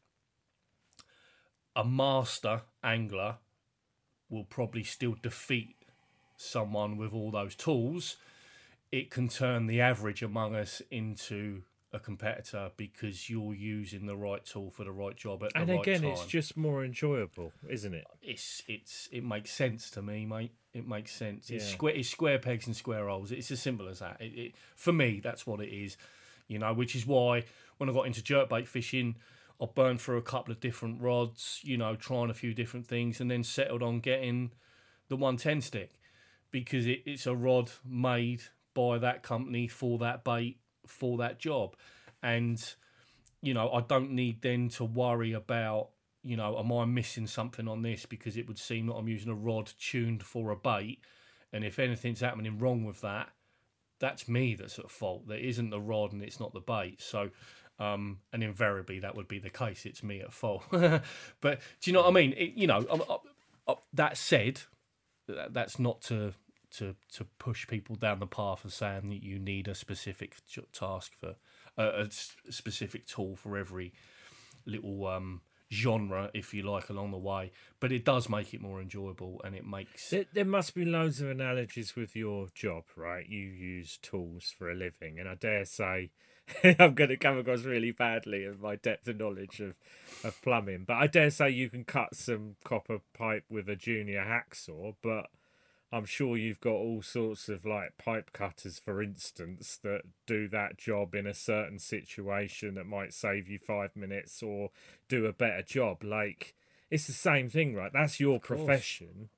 a master angler will probably still defeat someone with all those tools, it can turn the average among us into a competitor because you're using the right tool for the right job at the right time. And again, it's just more enjoyable, isn't it? It makes sense to me, mate. It makes sense. It's square pegs and square holes. It's as simple as that. For me, that's what it is. Which is why when I got into jerkbait fishing, I burned through a couple of different rods, trying a few different things, and then settled on getting the 110 stick because it's a rod made by that company for that bait, for that job. And I don't need then to worry about am I missing something on this, because it would seem that I'm using a rod tuned for a bait, and if anything's happening wrong with that, that's me that's at fault. There isn't the rod and it's not the bait. So and invariably that would be the case, it's me at fault. But do you know what I mean? That said, that's not to push people down the path of saying that you need a specific task for a specific tool for every little genre, if you like, along the way. But it does make it more enjoyable, and it makes... There must be loads of analogies with your job, right? You use tools for a living, and I dare say I'm going to come across really badly of my depth of knowledge of plumbing, but I dare say you can cut some copper pipe with a junior hacksaw, but I'm sure you've got all sorts of pipe cutters, for instance, that do that job in a certain situation that might save you 5 minutes or do a better job. It's the same thing, right? That's your profession.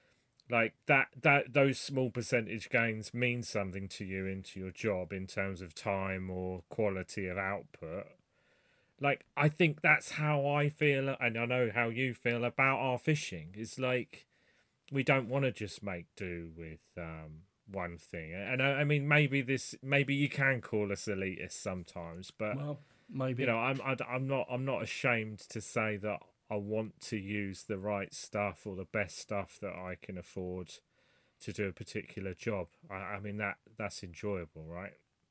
Those small percentage gains mean something to you into your job in terms of time or quality of output. I think that's how I feel, and I know how you feel about our fishing. It's we don't want to just make do with one thing. And I mean, maybe you can call us elitist sometimes, but maybe I'm not ashamed to say that I want to use the right stuff or the best stuff that I can afford to do a particular job. I mean that's enjoyable, right?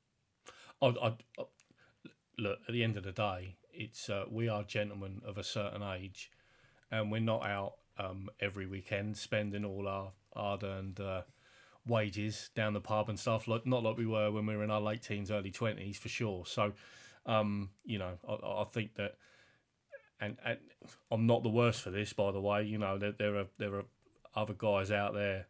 Look, at the end of the day, it's we are gentlemen of a certain age, and we're not out every weekend spending all our hard-earned wages down the pub and stuff, not like we were when we were in our late teens, early 20s, for sure. So I think that, and I'm not the worst for this, by the way. There are other guys out there,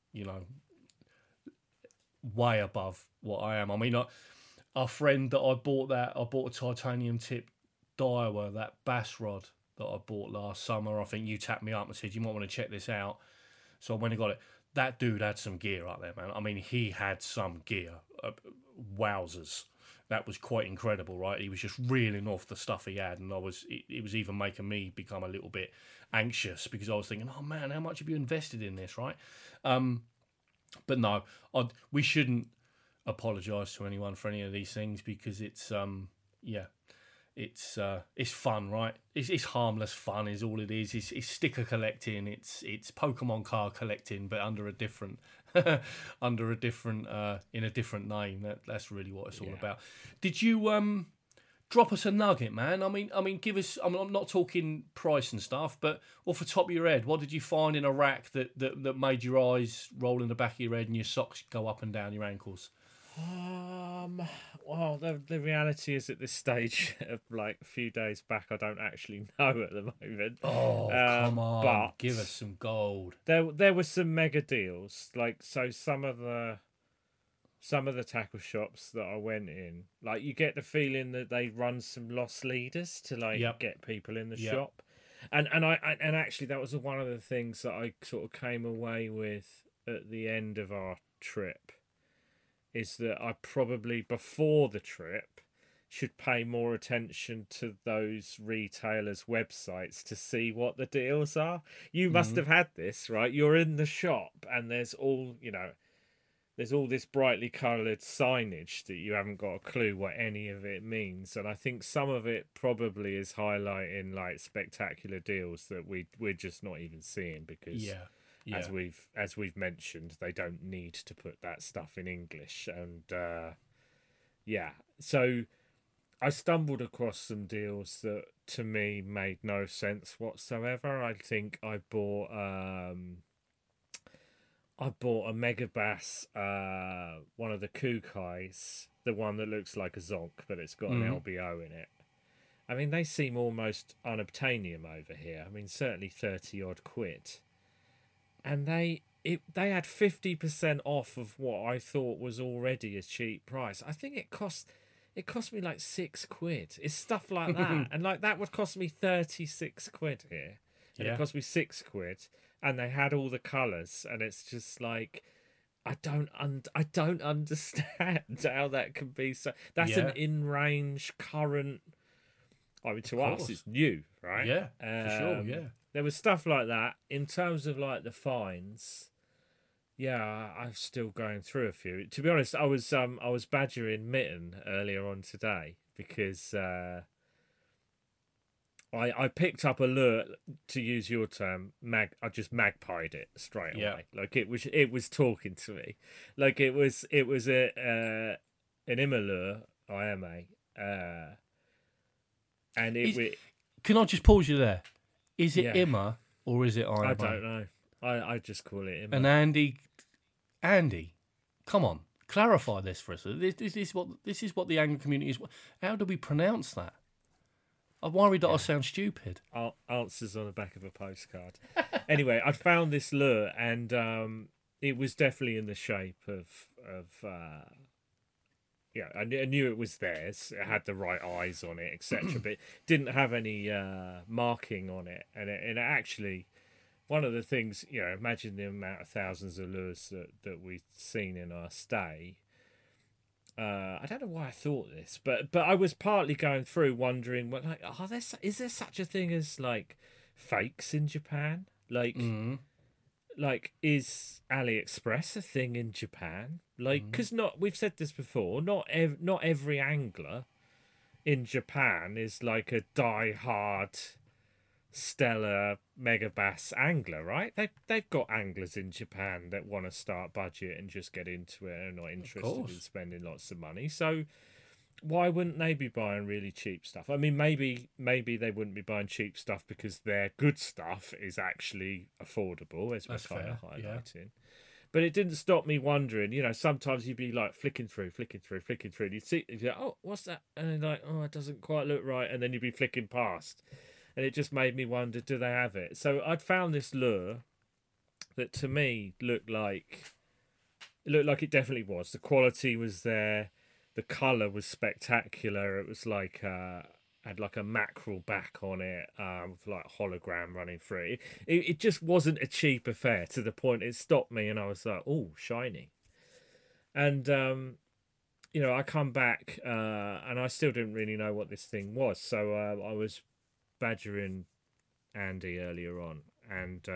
way above what I am. I mean, our friend that I bought a titanium tip Daiwa, that bass rod that I bought last summer. I think you tapped me up and said you might want to check this out. So I went and got it. That dude had some gear up there, man. I mean, he had some gear. Wowzers. That was quite incredible, right? He was just reeling off the stuff he had, and it was even making me become a little bit anxious, because I was thinking, oh man, how much have you invested in this, right? But no, we shouldn't apologise to anyone for any of these things, because it's it's fun, right? It's harmless fun is all it is. It's sticker collecting. It's Pokemon card collecting, but under a different in a different name. That's really what it's all about. Did you drop us a nugget, man? I mean, give us. I'm not talking price and stuff, but off the top of your head, what did you find in a rack that made your eyes roll in the back of your head and your socks go up and down your ankles? Well, the reality is, at this stage of a few days back, I don't actually know at the moment. Oh, come on, but give us some gold. There were some mega deals. So some of the some of the tackle shops that I went in, like you get the feeling that they run some lost leaders to like Yep. get people in the Yep. shop. And actually that was one of the things that I sort of came away with at the end of our trip, is that I probably before the trip should pay more attention to those retailers' websites to see what the deals are. You must have had this, right? You're in the shop and there's all this brightly coloured signage that you haven't got a clue what any of it means. And I think some of it probably is highlighting like spectacular deals that we're just not even seeing because as we've mentioned, they don't need to put that stuff in English. And so I stumbled across some deals that to me made no sense whatsoever. I think I bought a Megabass, one of the Kukais, the one that looks like a Zonk, but it's got an LBO in it. I mean, they seem almost unobtainium over here. I mean, certainly 30 odd quid. And they had 50% off of what I thought was already a cheap price. I think it cost me like 6 quid. It's stuff like that. And like that would cost me 36 quid here. And it cost me 6 quid. And they had all the colours, and it's just like I don't understand how that can be so. That's an in-range current. I mean, to us, it's new, right? Yeah, for sure. Yeah, there was stuff like that. In terms of like the fines, I'm still going through a few. To be honest, I was badgering Mitten earlier on today because. I picked up a lure, to use your term, I just magpied it straight away. Like it was talking to me, like it was an IMA lure, IMA, and Can I just pause you there? Is it IMA or is it IMA? I don't know. I just call it IMA. And Andy, come on, clarify this for us. This is what the angler community is. How do we pronounce that? I'm worried that I sound stupid. Answers on the back of a postcard. Anyway, I'd found this lure, and it was definitely in the shape of I knew it was theirs. It had the right eyes on it, etc. But it didn't have any marking on it, and it actually, one of the things, imagine the amount of thousands of lures that we've seen in our stay. I don't know why I thought this, but I was partly going through wondering, well, like, is there such a thing as like fakes in Japan? Like, like is AliExpress a thing in Japan? Like, because we've said this before, not every angler in Japan is like a die-hard stellar Megabass angler, right? They've got anglers in Japan that want to start budget and just get into it and are not interested in spending lots of money. So why wouldn't they be buying really cheap stuff? I mean, maybe they wouldn't be buying cheap stuff because their good stuff is actually affordable, as we're kind of highlighting. Yeah. But it didn't stop me wondering, sometimes you'd be like flicking through, and you'd see, oh, what's that? And then like, oh, it doesn't quite look right. And then you'd be flicking past. And it just made me wonder, do they have it? So I'd found this lure that to me looked like it definitely was. The quality was there. The colour was spectacular. It was like had like a mackerel back on it, with like hologram running through it. It just wasn't a cheap affair to the point it stopped me, and I was like, oh, shiny. And I come back and I still didn't really know what this thing was. So I was badgering Andy earlier on, and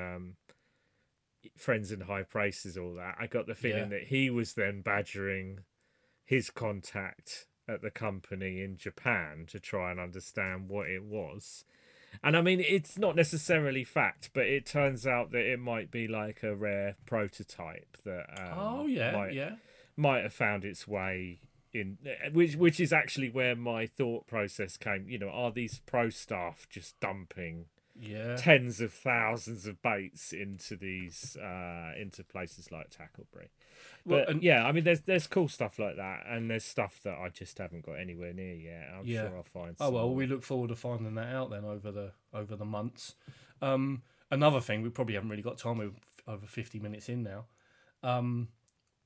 friends in high places, all that. I got the feeling that he was then badgering his contact at the company in Japan to try and understand what it was. And I mean, it's not necessarily fact, but it turns out that it might be like a rare prototype that might have found its way in, which is actually where my thought process came. Are these pro staff just dumping tens of thousands of baits into these into places like Tacklebury? But I mean, there's cool stuff like that, and there's stuff that I just haven't got anywhere near yet. I'm sure I'll find. Oh well, we look forward to finding that out then over the months. Another thing, we probably haven't really got time. We're over 50 minutes in now.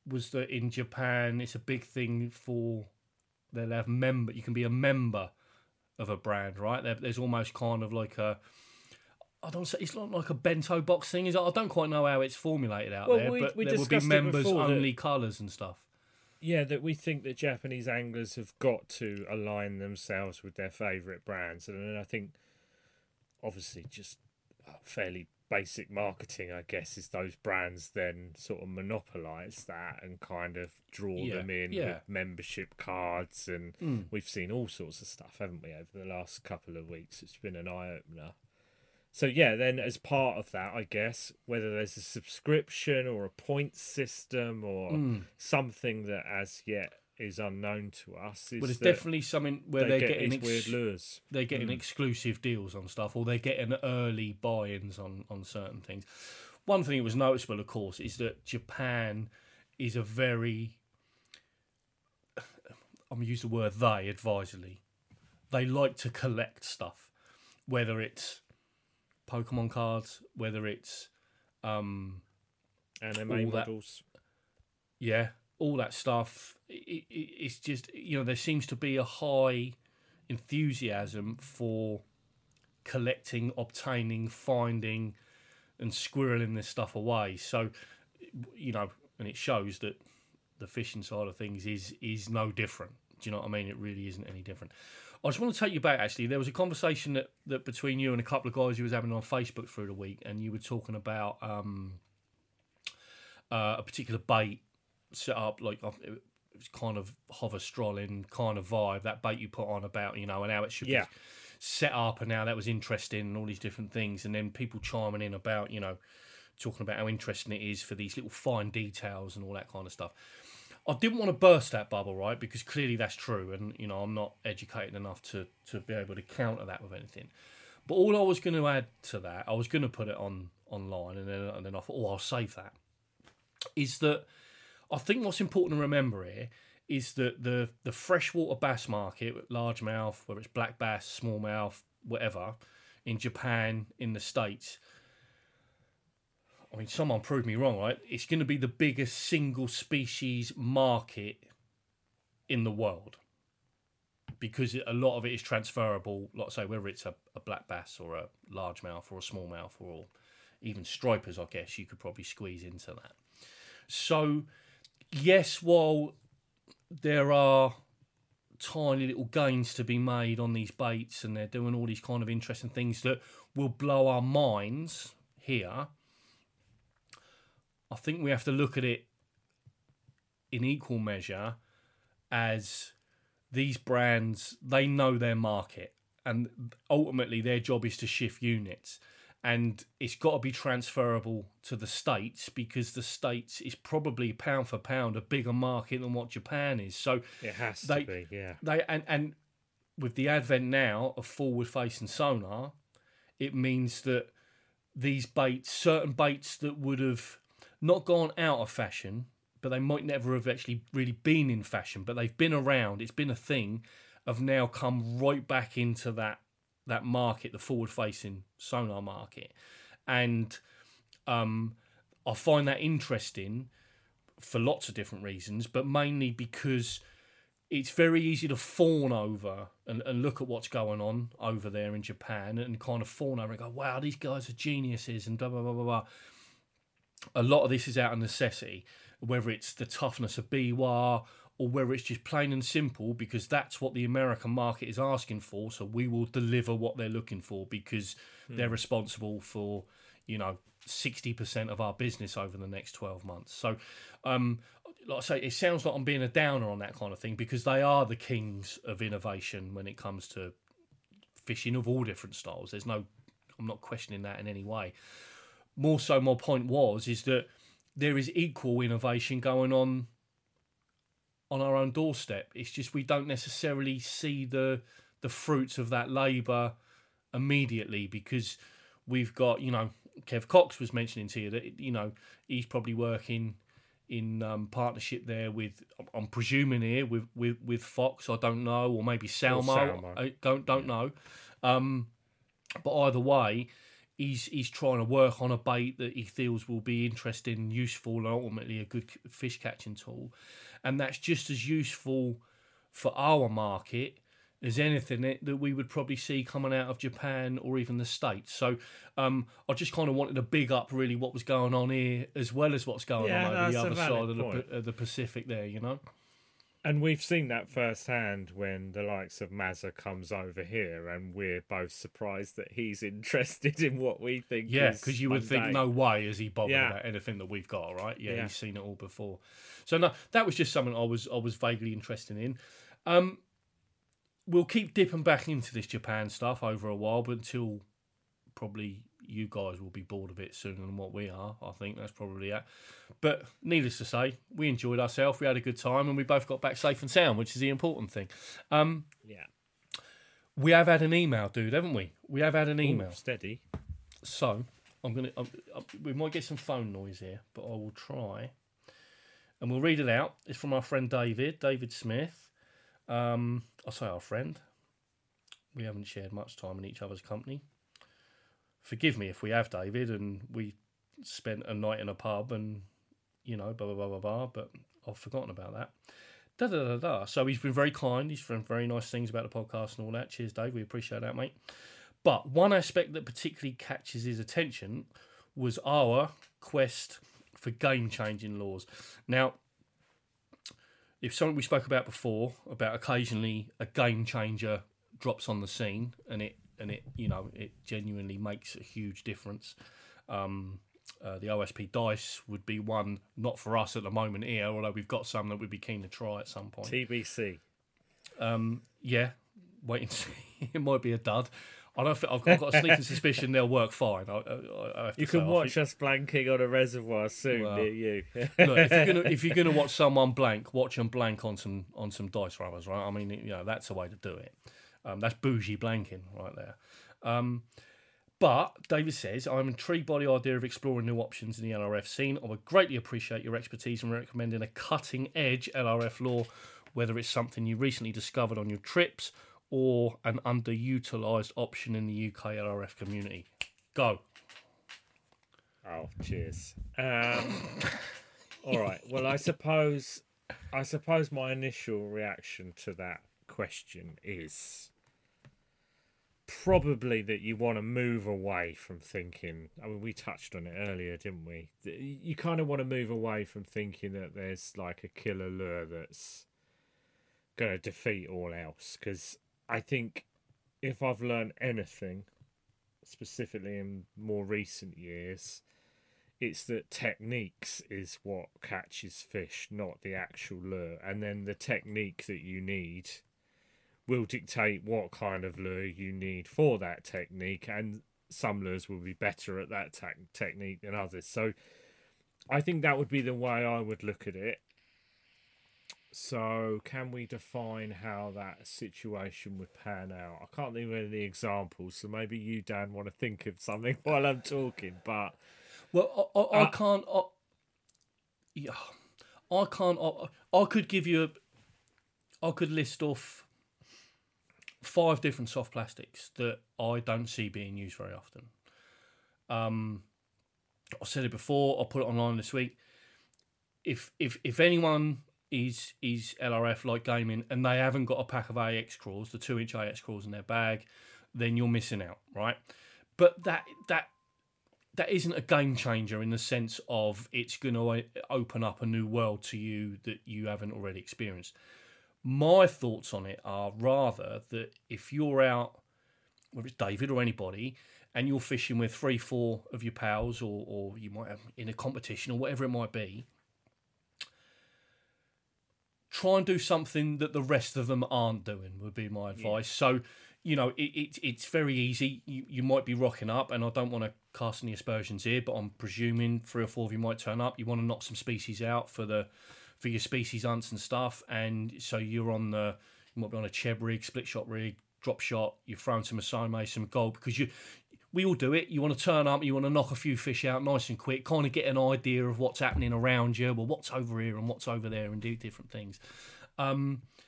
was that in Japan it's a big thing for they'll have you can be a member of a brand, right? There's almost kind of like I don't say it's not like a bento box thing. I don't quite know how it's formulated out there, but there will be members only colours and stuff. Yeah, that we think that Japanese anglers have got to align themselves with their favourite brands, and I think obviously just fairly basic marketing, I guess, is those brands then sort of monopolise that and kind of draw them in with membership cards, and we've seen all sorts of stuff, haven't we, over the last couple of weeks. It's been an eye-opener. So yeah, then as part of that, I guess, whether there's a subscription or a points system or something that as yet is unknown to us. But it's definitely something where they're getting weird lures. They're getting exclusive deals on stuff, or they're getting early buy-ins on certain things. One thing that was noticeable, of course, is that Japan is a very... I'm going to use the word they advisedly. They like to collect stuff, whether it's Pokemon cards, whether it's anime models. Yeah, all that stuff. It's just, there seems to be a high enthusiasm for collecting, obtaining, finding, and squirreling this stuff away. So, and it shows that the fishing side of things is no different. Do you know what I mean? It really isn't any different. I just want to take you back, actually. There was a conversation that between you and a couple of guys you was having on Facebook through the week, and you were talking about a particular bait set up, like it was kind of hover strolling kind of vibe, that bait you put on about, and how it should be set up and how that was interesting and all these different things. And then people chiming in about, talking about how interesting it is for these little fine details and all that kind of stuff. I didn't want to burst that bubble, right? Because clearly that's true, and I'm not educated enough to be able to counter that with anything. But all I was going to add to that, I was going to put it online, and then I thought, I'll save that. Is that I think what's important to remember here is that the freshwater bass market, largemouth, whether it's black bass, smallmouth, whatever, in Japan, in the States. I mean, someone proved me wrong, right? It's going to be the biggest single species market in the world because a lot of it is transferable. Like I say, whether it's a black bass or a largemouth or a smallmouth or even stripers, I guess you could probably squeeze into that. So, yes, while there are tiny little gains to be made on these baits and they're doing all these kind of interesting things that will blow our minds here, I think we have to look at it in equal measure as these brands, they know their market and ultimately their job is to shift units. And it's got to be transferable to the States because the States is probably pound for pound a bigger market than what Japan is. So it has to be, yeah. And with the advent now of forward-facing sonar, it means that these baits, certain baits that would have not gone out of fashion, but they might never have actually really been in fashion, but they've been around, it's been a thing, have now come right back into that market, the forward-facing sonar market. And I find that interesting for lots of different reasons, but mainly because it's very easy to fawn over and look at what's going on over there in Japan and kind of fawn over and go, wow, these guys are geniuses and blah, blah, blah, blah, blah. A lot of this is out of necessity, whether it's the toughness of biwa or whether it's just plain and simple because that's what the American market is asking for, so we will deliver what they're looking for because they're responsible for, 60% of our business over the next 12 months. So, like I say, it sounds like I'm being a downer on that kind of thing because they are the kings of innovation when it comes to fishing of all different styles. I'm not questioning that in any way. More so, my point is that there is equal innovation going on our own doorstep. It's just we don't necessarily see the fruits of that labour immediately because we've got, Kev Cox was mentioning to you that, he's probably working in partnership there with, I'm presuming here, with Fox, I don't know, or maybe Salmo. I don't know. But either way, he's trying to work on a bait that he feels will be interesting, useful, and ultimately a good fish catching tool, and that's just as useful for our market as anything that we would probably see coming out of Japan or even the States. So I just kind of wanted to big up really what was going on here as well as what's going on over the other side of the Pacific there, you know? And we've seen that firsthand when the likes of Mazza comes over here, and we're both surprised that he's interested in what we think. Yeah, because you would think, no way is he bothered Yeah. about anything that we've got, right? Yeah, Yeah. he's seen it all before. So no, that was just something I was vaguely interested in. We'll keep dipping back into this Japan stuff over a while, but until probably you guys will be bored of it sooner than what we are. I think that's probably it. But needless to say, we enjoyed ourselves. We had a good time, and we both got back safe and sound, which is the important thing. Yeah. We have had an email, dude, haven't we? We have had an email. Ooh, steady. So we might get some phone noise here, but I will try, and we'll read it out. It's from our friend David Smith. I'll say our friend. We haven't shared much time in each other's company. Forgive me if we have, David, and we spent a night in a pub and, you know, blah, blah, blah, blah, blah, but I've forgotten about that. Da-da-da-da. So he's been very kind. He's done very nice things about the podcast and all that. Cheers, Dave. We appreciate that, mate. But one aspect that particularly catches his attention was our quest for game-changing lures. Now, if something we spoke about before, about occasionally a game changer drops on the scene and it you know, it genuinely makes a huge difference. The OSP dice would be one, not for us at the moment here, although we've got some that we'd be keen to try at some point. TBC. Yeah, wait and see. It might be a dud. I don't think, I've got a sneaking suspicion they'll work fine. I have to You say, can watch us blanking on a reservoir soon Well, near you. Look, if you're gonna watch someone blank, watch them blank on some dice rubbers, right? I mean, you know, that's the way to do it. That's bougie blanking right there. But David says, I'm intrigued by the idea of exploring new options in the LRF scene. I would greatly appreciate your expertise in recommending a cutting-edge LRF lure, whether it's something you recently discovered on your trips or an underutilised option in the UK LRF community. Go. Oh, cheers. All right. Well, I suppose my initial reaction to that question is probably that you want to move away from thinking. I mean, we touched on it earlier, didn't we? You kind of want to move away from thinking that there's like a killer lure that's going to defeat all else. Because I think if I've learned anything, specifically in more recent years, it's that techniques is what catches fish, not the actual lure. And then the technique that you need will dictate what kind of lure you need for that technique, and some lures will be better at that technique than others. So I think that would be the way I would look at it. So can we define how that situation would pan out? I can't think of any examples, so maybe you, Dan, want to think of something while I'm talking. But well, I can't. I can't. I could give you. I could list off 5 different soft plastics that I don't see being used very often. I said it before. I'll put it online this week. If anyone is LRF like gaming and they haven't got a pack of AX crawls, the 2-inch AX crawls in their bag, then you're missing out, right? But that isn't a game changer in the sense of it's going to open up a new world to you that you haven't already experienced. My thoughts on it are rather that if you're out, whether it's David or anybody, and you're fishing with 3-4 of your pals, or you might have in a competition or whatever it might be, try and do something that the rest of them aren't doing would be my advice. Yeah. So, you know, it's very easy. You might be rocking up, and I don't want to cast any aspersions here, but I'm presuming 3 or 4 of you might turn up. You want to knock some species out for your species hunts and stuff, and so you might be on a Cheb rig, split shot rig, drop shot, you're throwing some Asome, some gold, because we all do it. You want to turn up, you want to knock a few fish out nice and quick, kind of get an idea of what's happening around you, well, what's over here and what's over there, and do different things.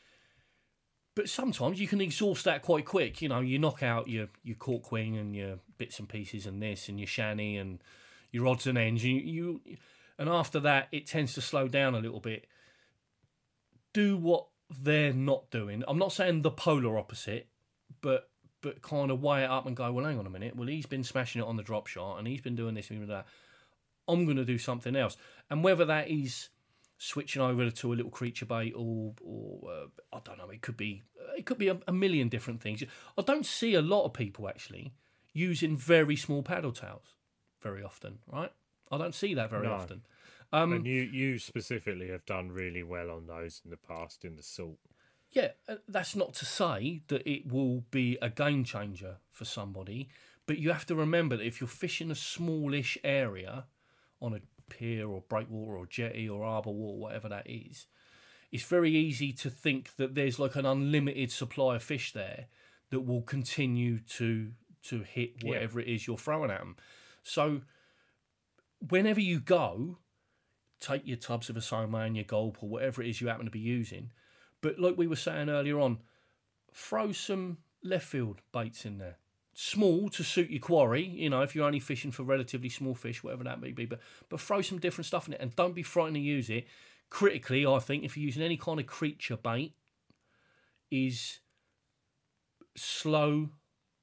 But sometimes you can exhaust that quite quick. You know, you knock out your cork wing and your bits and pieces and this and your shanny and your odds and ends. And after that, it tends to slow down a little bit. Do what they're not doing. I'm not saying the polar opposite, but kind of weigh it up and go, well, hang on a minute. Well, he's been smashing it on the drop shot and he's been doing this and that. I'm going to do something else. And whether that is switching over to a little creature bait or I don't know, it could be a million different things. I don't see a lot of people actually using very small paddle tails very often, right? I don't see that very often. And you specifically have done really well on those in the past in the salt. Yeah, that's not to say that it will be a game changer for somebody, but you have to remember that if you're fishing a smallish area on a pier or breakwater or jetty or harbour water, whatever that is, it's very easy to think that there's like an unlimited supply of fish there that will continue to hit whatever it is you're throwing at them. So whenever you go, take your tubs of a Soma and your gulp or whatever it is you happen to be using. But like we were saying earlier on, throw some left field baits in there. Small to suit your quarry, if you're only fishing for relatively small fish, whatever that may be. But throw some different stuff in it and don't be frightened to use it. Critically, I think, if you're using any kind of creature bait, is slow,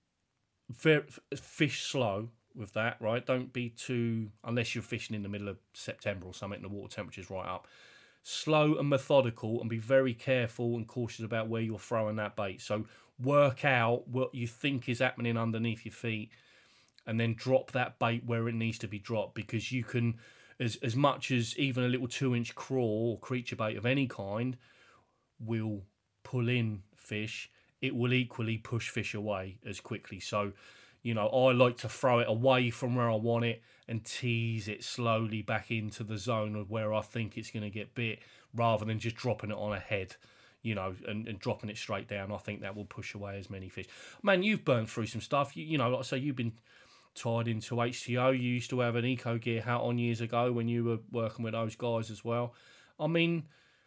fish slow with that, right? Don't be too, unless you're fishing in the middle of September or something and the water temperature's right up. Slow and methodical and be very careful and cautious about where you're throwing that bait. So work out what you think is happening underneath your feet and then drop that bait where it needs to be dropped, because you can, as much as even a little 2-inch crawl or creature bait of any kind will pull in fish, it will equally push fish away as quickly. So, I like to throw it away from where I want it and tease it slowly back into the zone of where I think it's going to get bit, rather than just dropping it on a head, and dropping it straight down. I think that will push away as many fish. Man, you've burnt through some stuff. Like I say, you've been tied into HTO. You used to have an Eco Gear hat on years ago when you were working with those guys as well. I mean,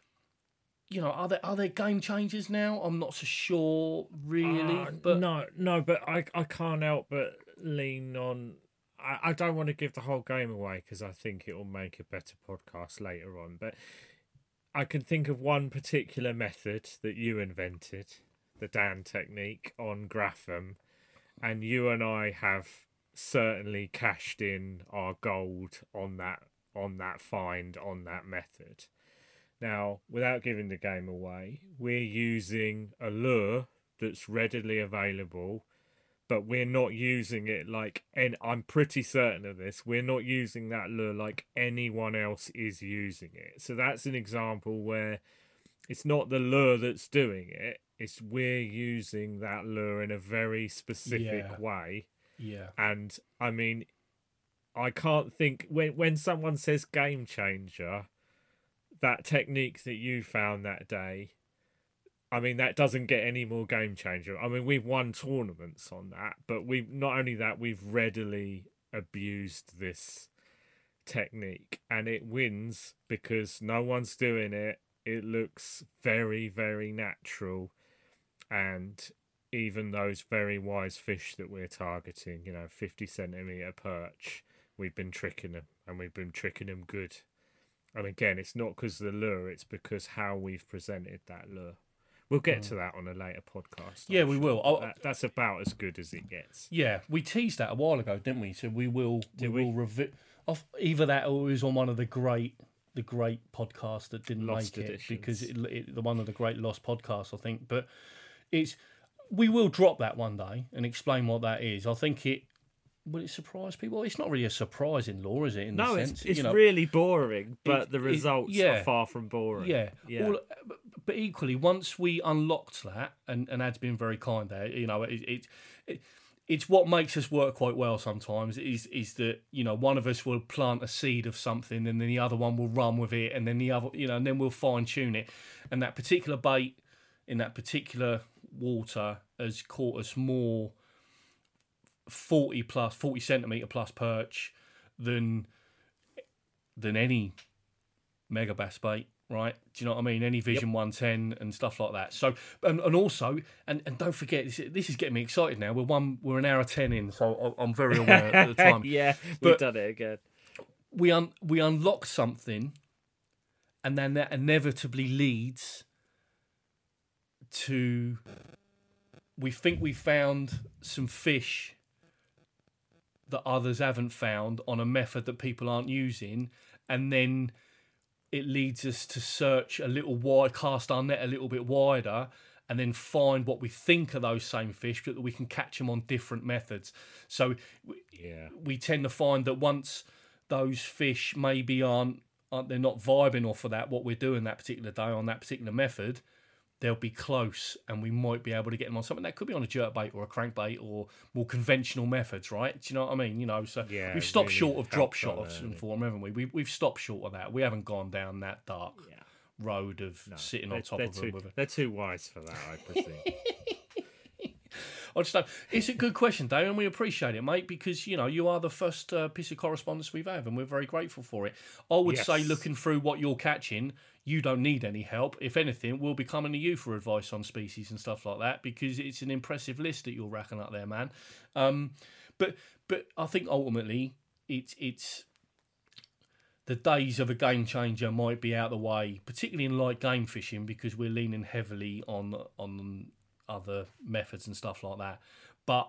are there game changers now? I'm not so sure, really. But no, but I can't help but lean on. I don't want to give the whole game away because I think it will make a better podcast later on. But I can think of one particular method that you invented, the Dan technique on Grapham, and you and I have certainly cashed in our gold on that find on that method. Now, without giving the game away, we're using a lure that's readily available, but we're not using it and I'm pretty certain of this, we're not using that lure like anyone else is using it. So that's an example where it's not the lure that's doing it, it's we're using that lure in a very specific way. Yeah. And, I mean, I can't think, when someone says game changer, that technique that you found that day, I mean, that doesn't get any more game changer. I mean, we've won tournaments on that, but we've not only that, we've readily abused this technique, and it wins because no one's doing it. It looks very, very natural, and even those very wise fish that we're targeting, 50 centimetre perch, we've been tricking them, and we've been tricking them good. And again, it's not because of the lure, it's because how we've presented that lure. We'll get to that on a later podcast. Yeah, we will. That's about as good as it gets. Yeah, we teased that a while ago, didn't we? So we will review off either that or it was on one of the great podcasts that didn't Lost make editions. it, because the one of the great lost podcasts, I think. But we will drop that one day and explain what that is. I think will it surprise people? It's not really a surprising lure, is it? No, it's really boring, but the results are far from boring. Yeah. But equally, once we unlocked that, and Ad's been very kind there, it's what makes us work quite well sometimes, is that, one of us will plant a seed of something and then the other one will run with it, and then the other, and then we'll fine tune it. And that particular bait in that particular water has caught us more 40 centimetre plus perch than any mega bass bait right? Do you know what I mean? Any Vision 110 and stuff like that. So, and also, and don't forget, this is getting me excited now. We're an hour 10 in, so I'm very aware at the time. Yeah, we've done it again. We unlock something, and then that inevitably leads to, we think we found some fish that others haven't found on a method that people aren't using, and then it leads us to search a little wide, cast our net a little bit wider, and then find what we think are those same fish, but that we can catch them on different methods. So we tend to find that once those fish maybe they're not vibing off of that, what we're doing that particular day on that particular method, they'll be close, and we might be able to get them on something that could be on a jerkbait or a crankbait or more conventional methods, right? Do you know what I mean? You know, so we've stopped really short of drop shot of some form, haven't we? We've stopped short of that. We haven't gone down that dark road of sitting on top of them. They're too wise for that, I presume. I just know it's a good question, Dave, and we appreciate it, mate, because you are the first piece of correspondence we've had, and we're very grateful for it. I would say, looking through what you're catching, you don't need any help. If anything, we'll be coming to you for advice on species and stuff like that, because it's an impressive list that you're racking up there, man. But I think ultimately it's the days of a game changer might be out of the way, particularly in light game fishing, because we're leaning heavily on other methods and stuff like that. But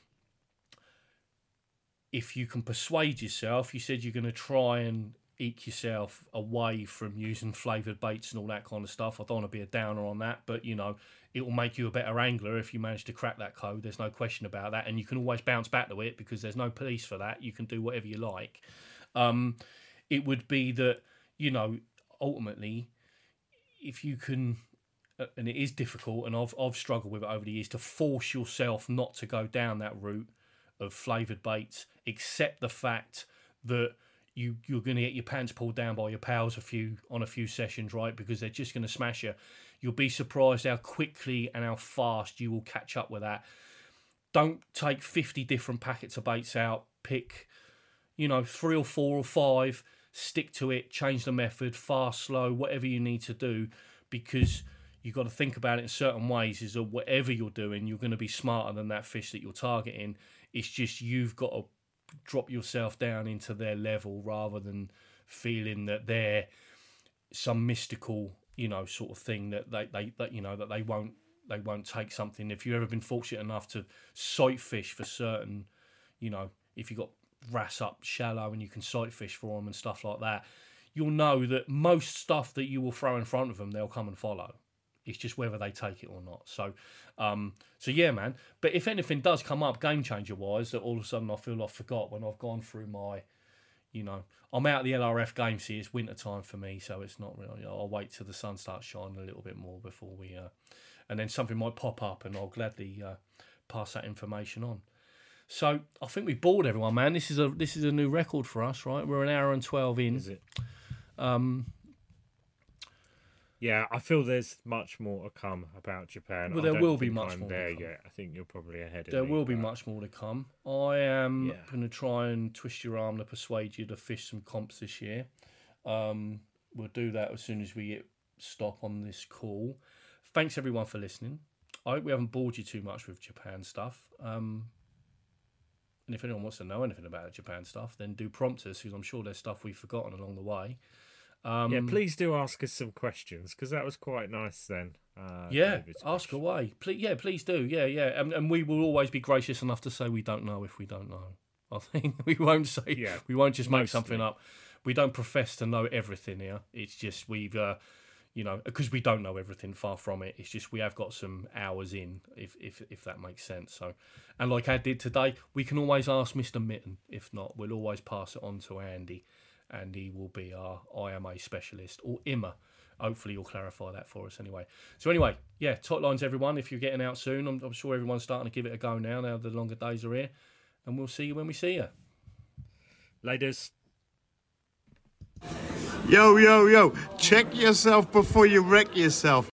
if you can persuade yourself, you said you're going to try and eke yourself away from using flavoured baits and all that kind of stuff. I don't want to be a downer on that, but it will make you a better angler if you manage to crack that code. There's no question about that, and you can always bounce back to it because there's no police for that. You can do whatever you like. It would be that, ultimately, if you can, and it is difficult, and I've struggled with it over the years, to force yourself not to go down that route of flavoured baits, accept the fact that you're going to get your pants pulled down by your pals on a few sessions, right? Because they're just going to smash you. You'll be surprised how quickly and how fast you will catch up with that. Don't take 50 different packets of baits out. Pick, 3 or 4 or 5. Stick to it. Change the method. Fast, slow, whatever you need to do, because you've got to think about it in certain ways. Is that whatever you're doing, you're going to be smarter than that fish that you're targeting. It's just you've got to drop yourself down into their level rather than feeling that they're some mystical, sort of thing that they won't take something. If you've ever been fortunate enough to sight fish for certain, if you got wrasse up shallow and you can sight fish for them and stuff like that, you'll know that most stuff that you will throw in front of them, they'll come and follow. It's just whether they take it or not. So yeah, man. But if anything does come up game changer wise, that all of a sudden I feel I forgot when I've gone through my, I'm out of the LRF game. See, it's winter time for me, so it's not really. I'll wait till the sun starts shining a little bit more before we, and then something might pop up, and I'll gladly pass that information on. So I think we bored everyone, man. This is a new record for us, right? We're an hour and 12 in. Is it? Yeah, I feel there's much more to come about Japan. Well, there will be much more there to come. yet. I think you're probably ahead of me. There will be much more to come. I am going to try and twist your arm to persuade you to fish some comps this year. We'll do that as soon as we hit stop on this call. Thanks, everyone, for listening. I hope we haven't bored you too much with Japan stuff. And if anyone wants to know anything about Japan stuff, then do prompt us, because I'm sure there's stuff we've forgotten along the way. Please do ask us some questions, because that was quite nice then. Ask away. Please do. Yeah. And we will always be gracious enough to say we don't know if we don't know. I think we won't say, we won't just make something up. We don't profess to know everything here. It's just we've, because we don't know everything, far from it. It's just we have got some hours in, if that makes sense. So, and like I did today, we can always ask Mr. Mitten. If not, we'll always pass it on to Andy. And he will be our IMA specialist, or IMA. Hopefully you'll clarify that for us anyway. So anyway, tight lines, everyone. If you're getting out soon, I'm sure everyone's starting to give it a go now the longer days are here. And we'll see you when we see you. Ladies. Yo, check yourself before you wreck yourself.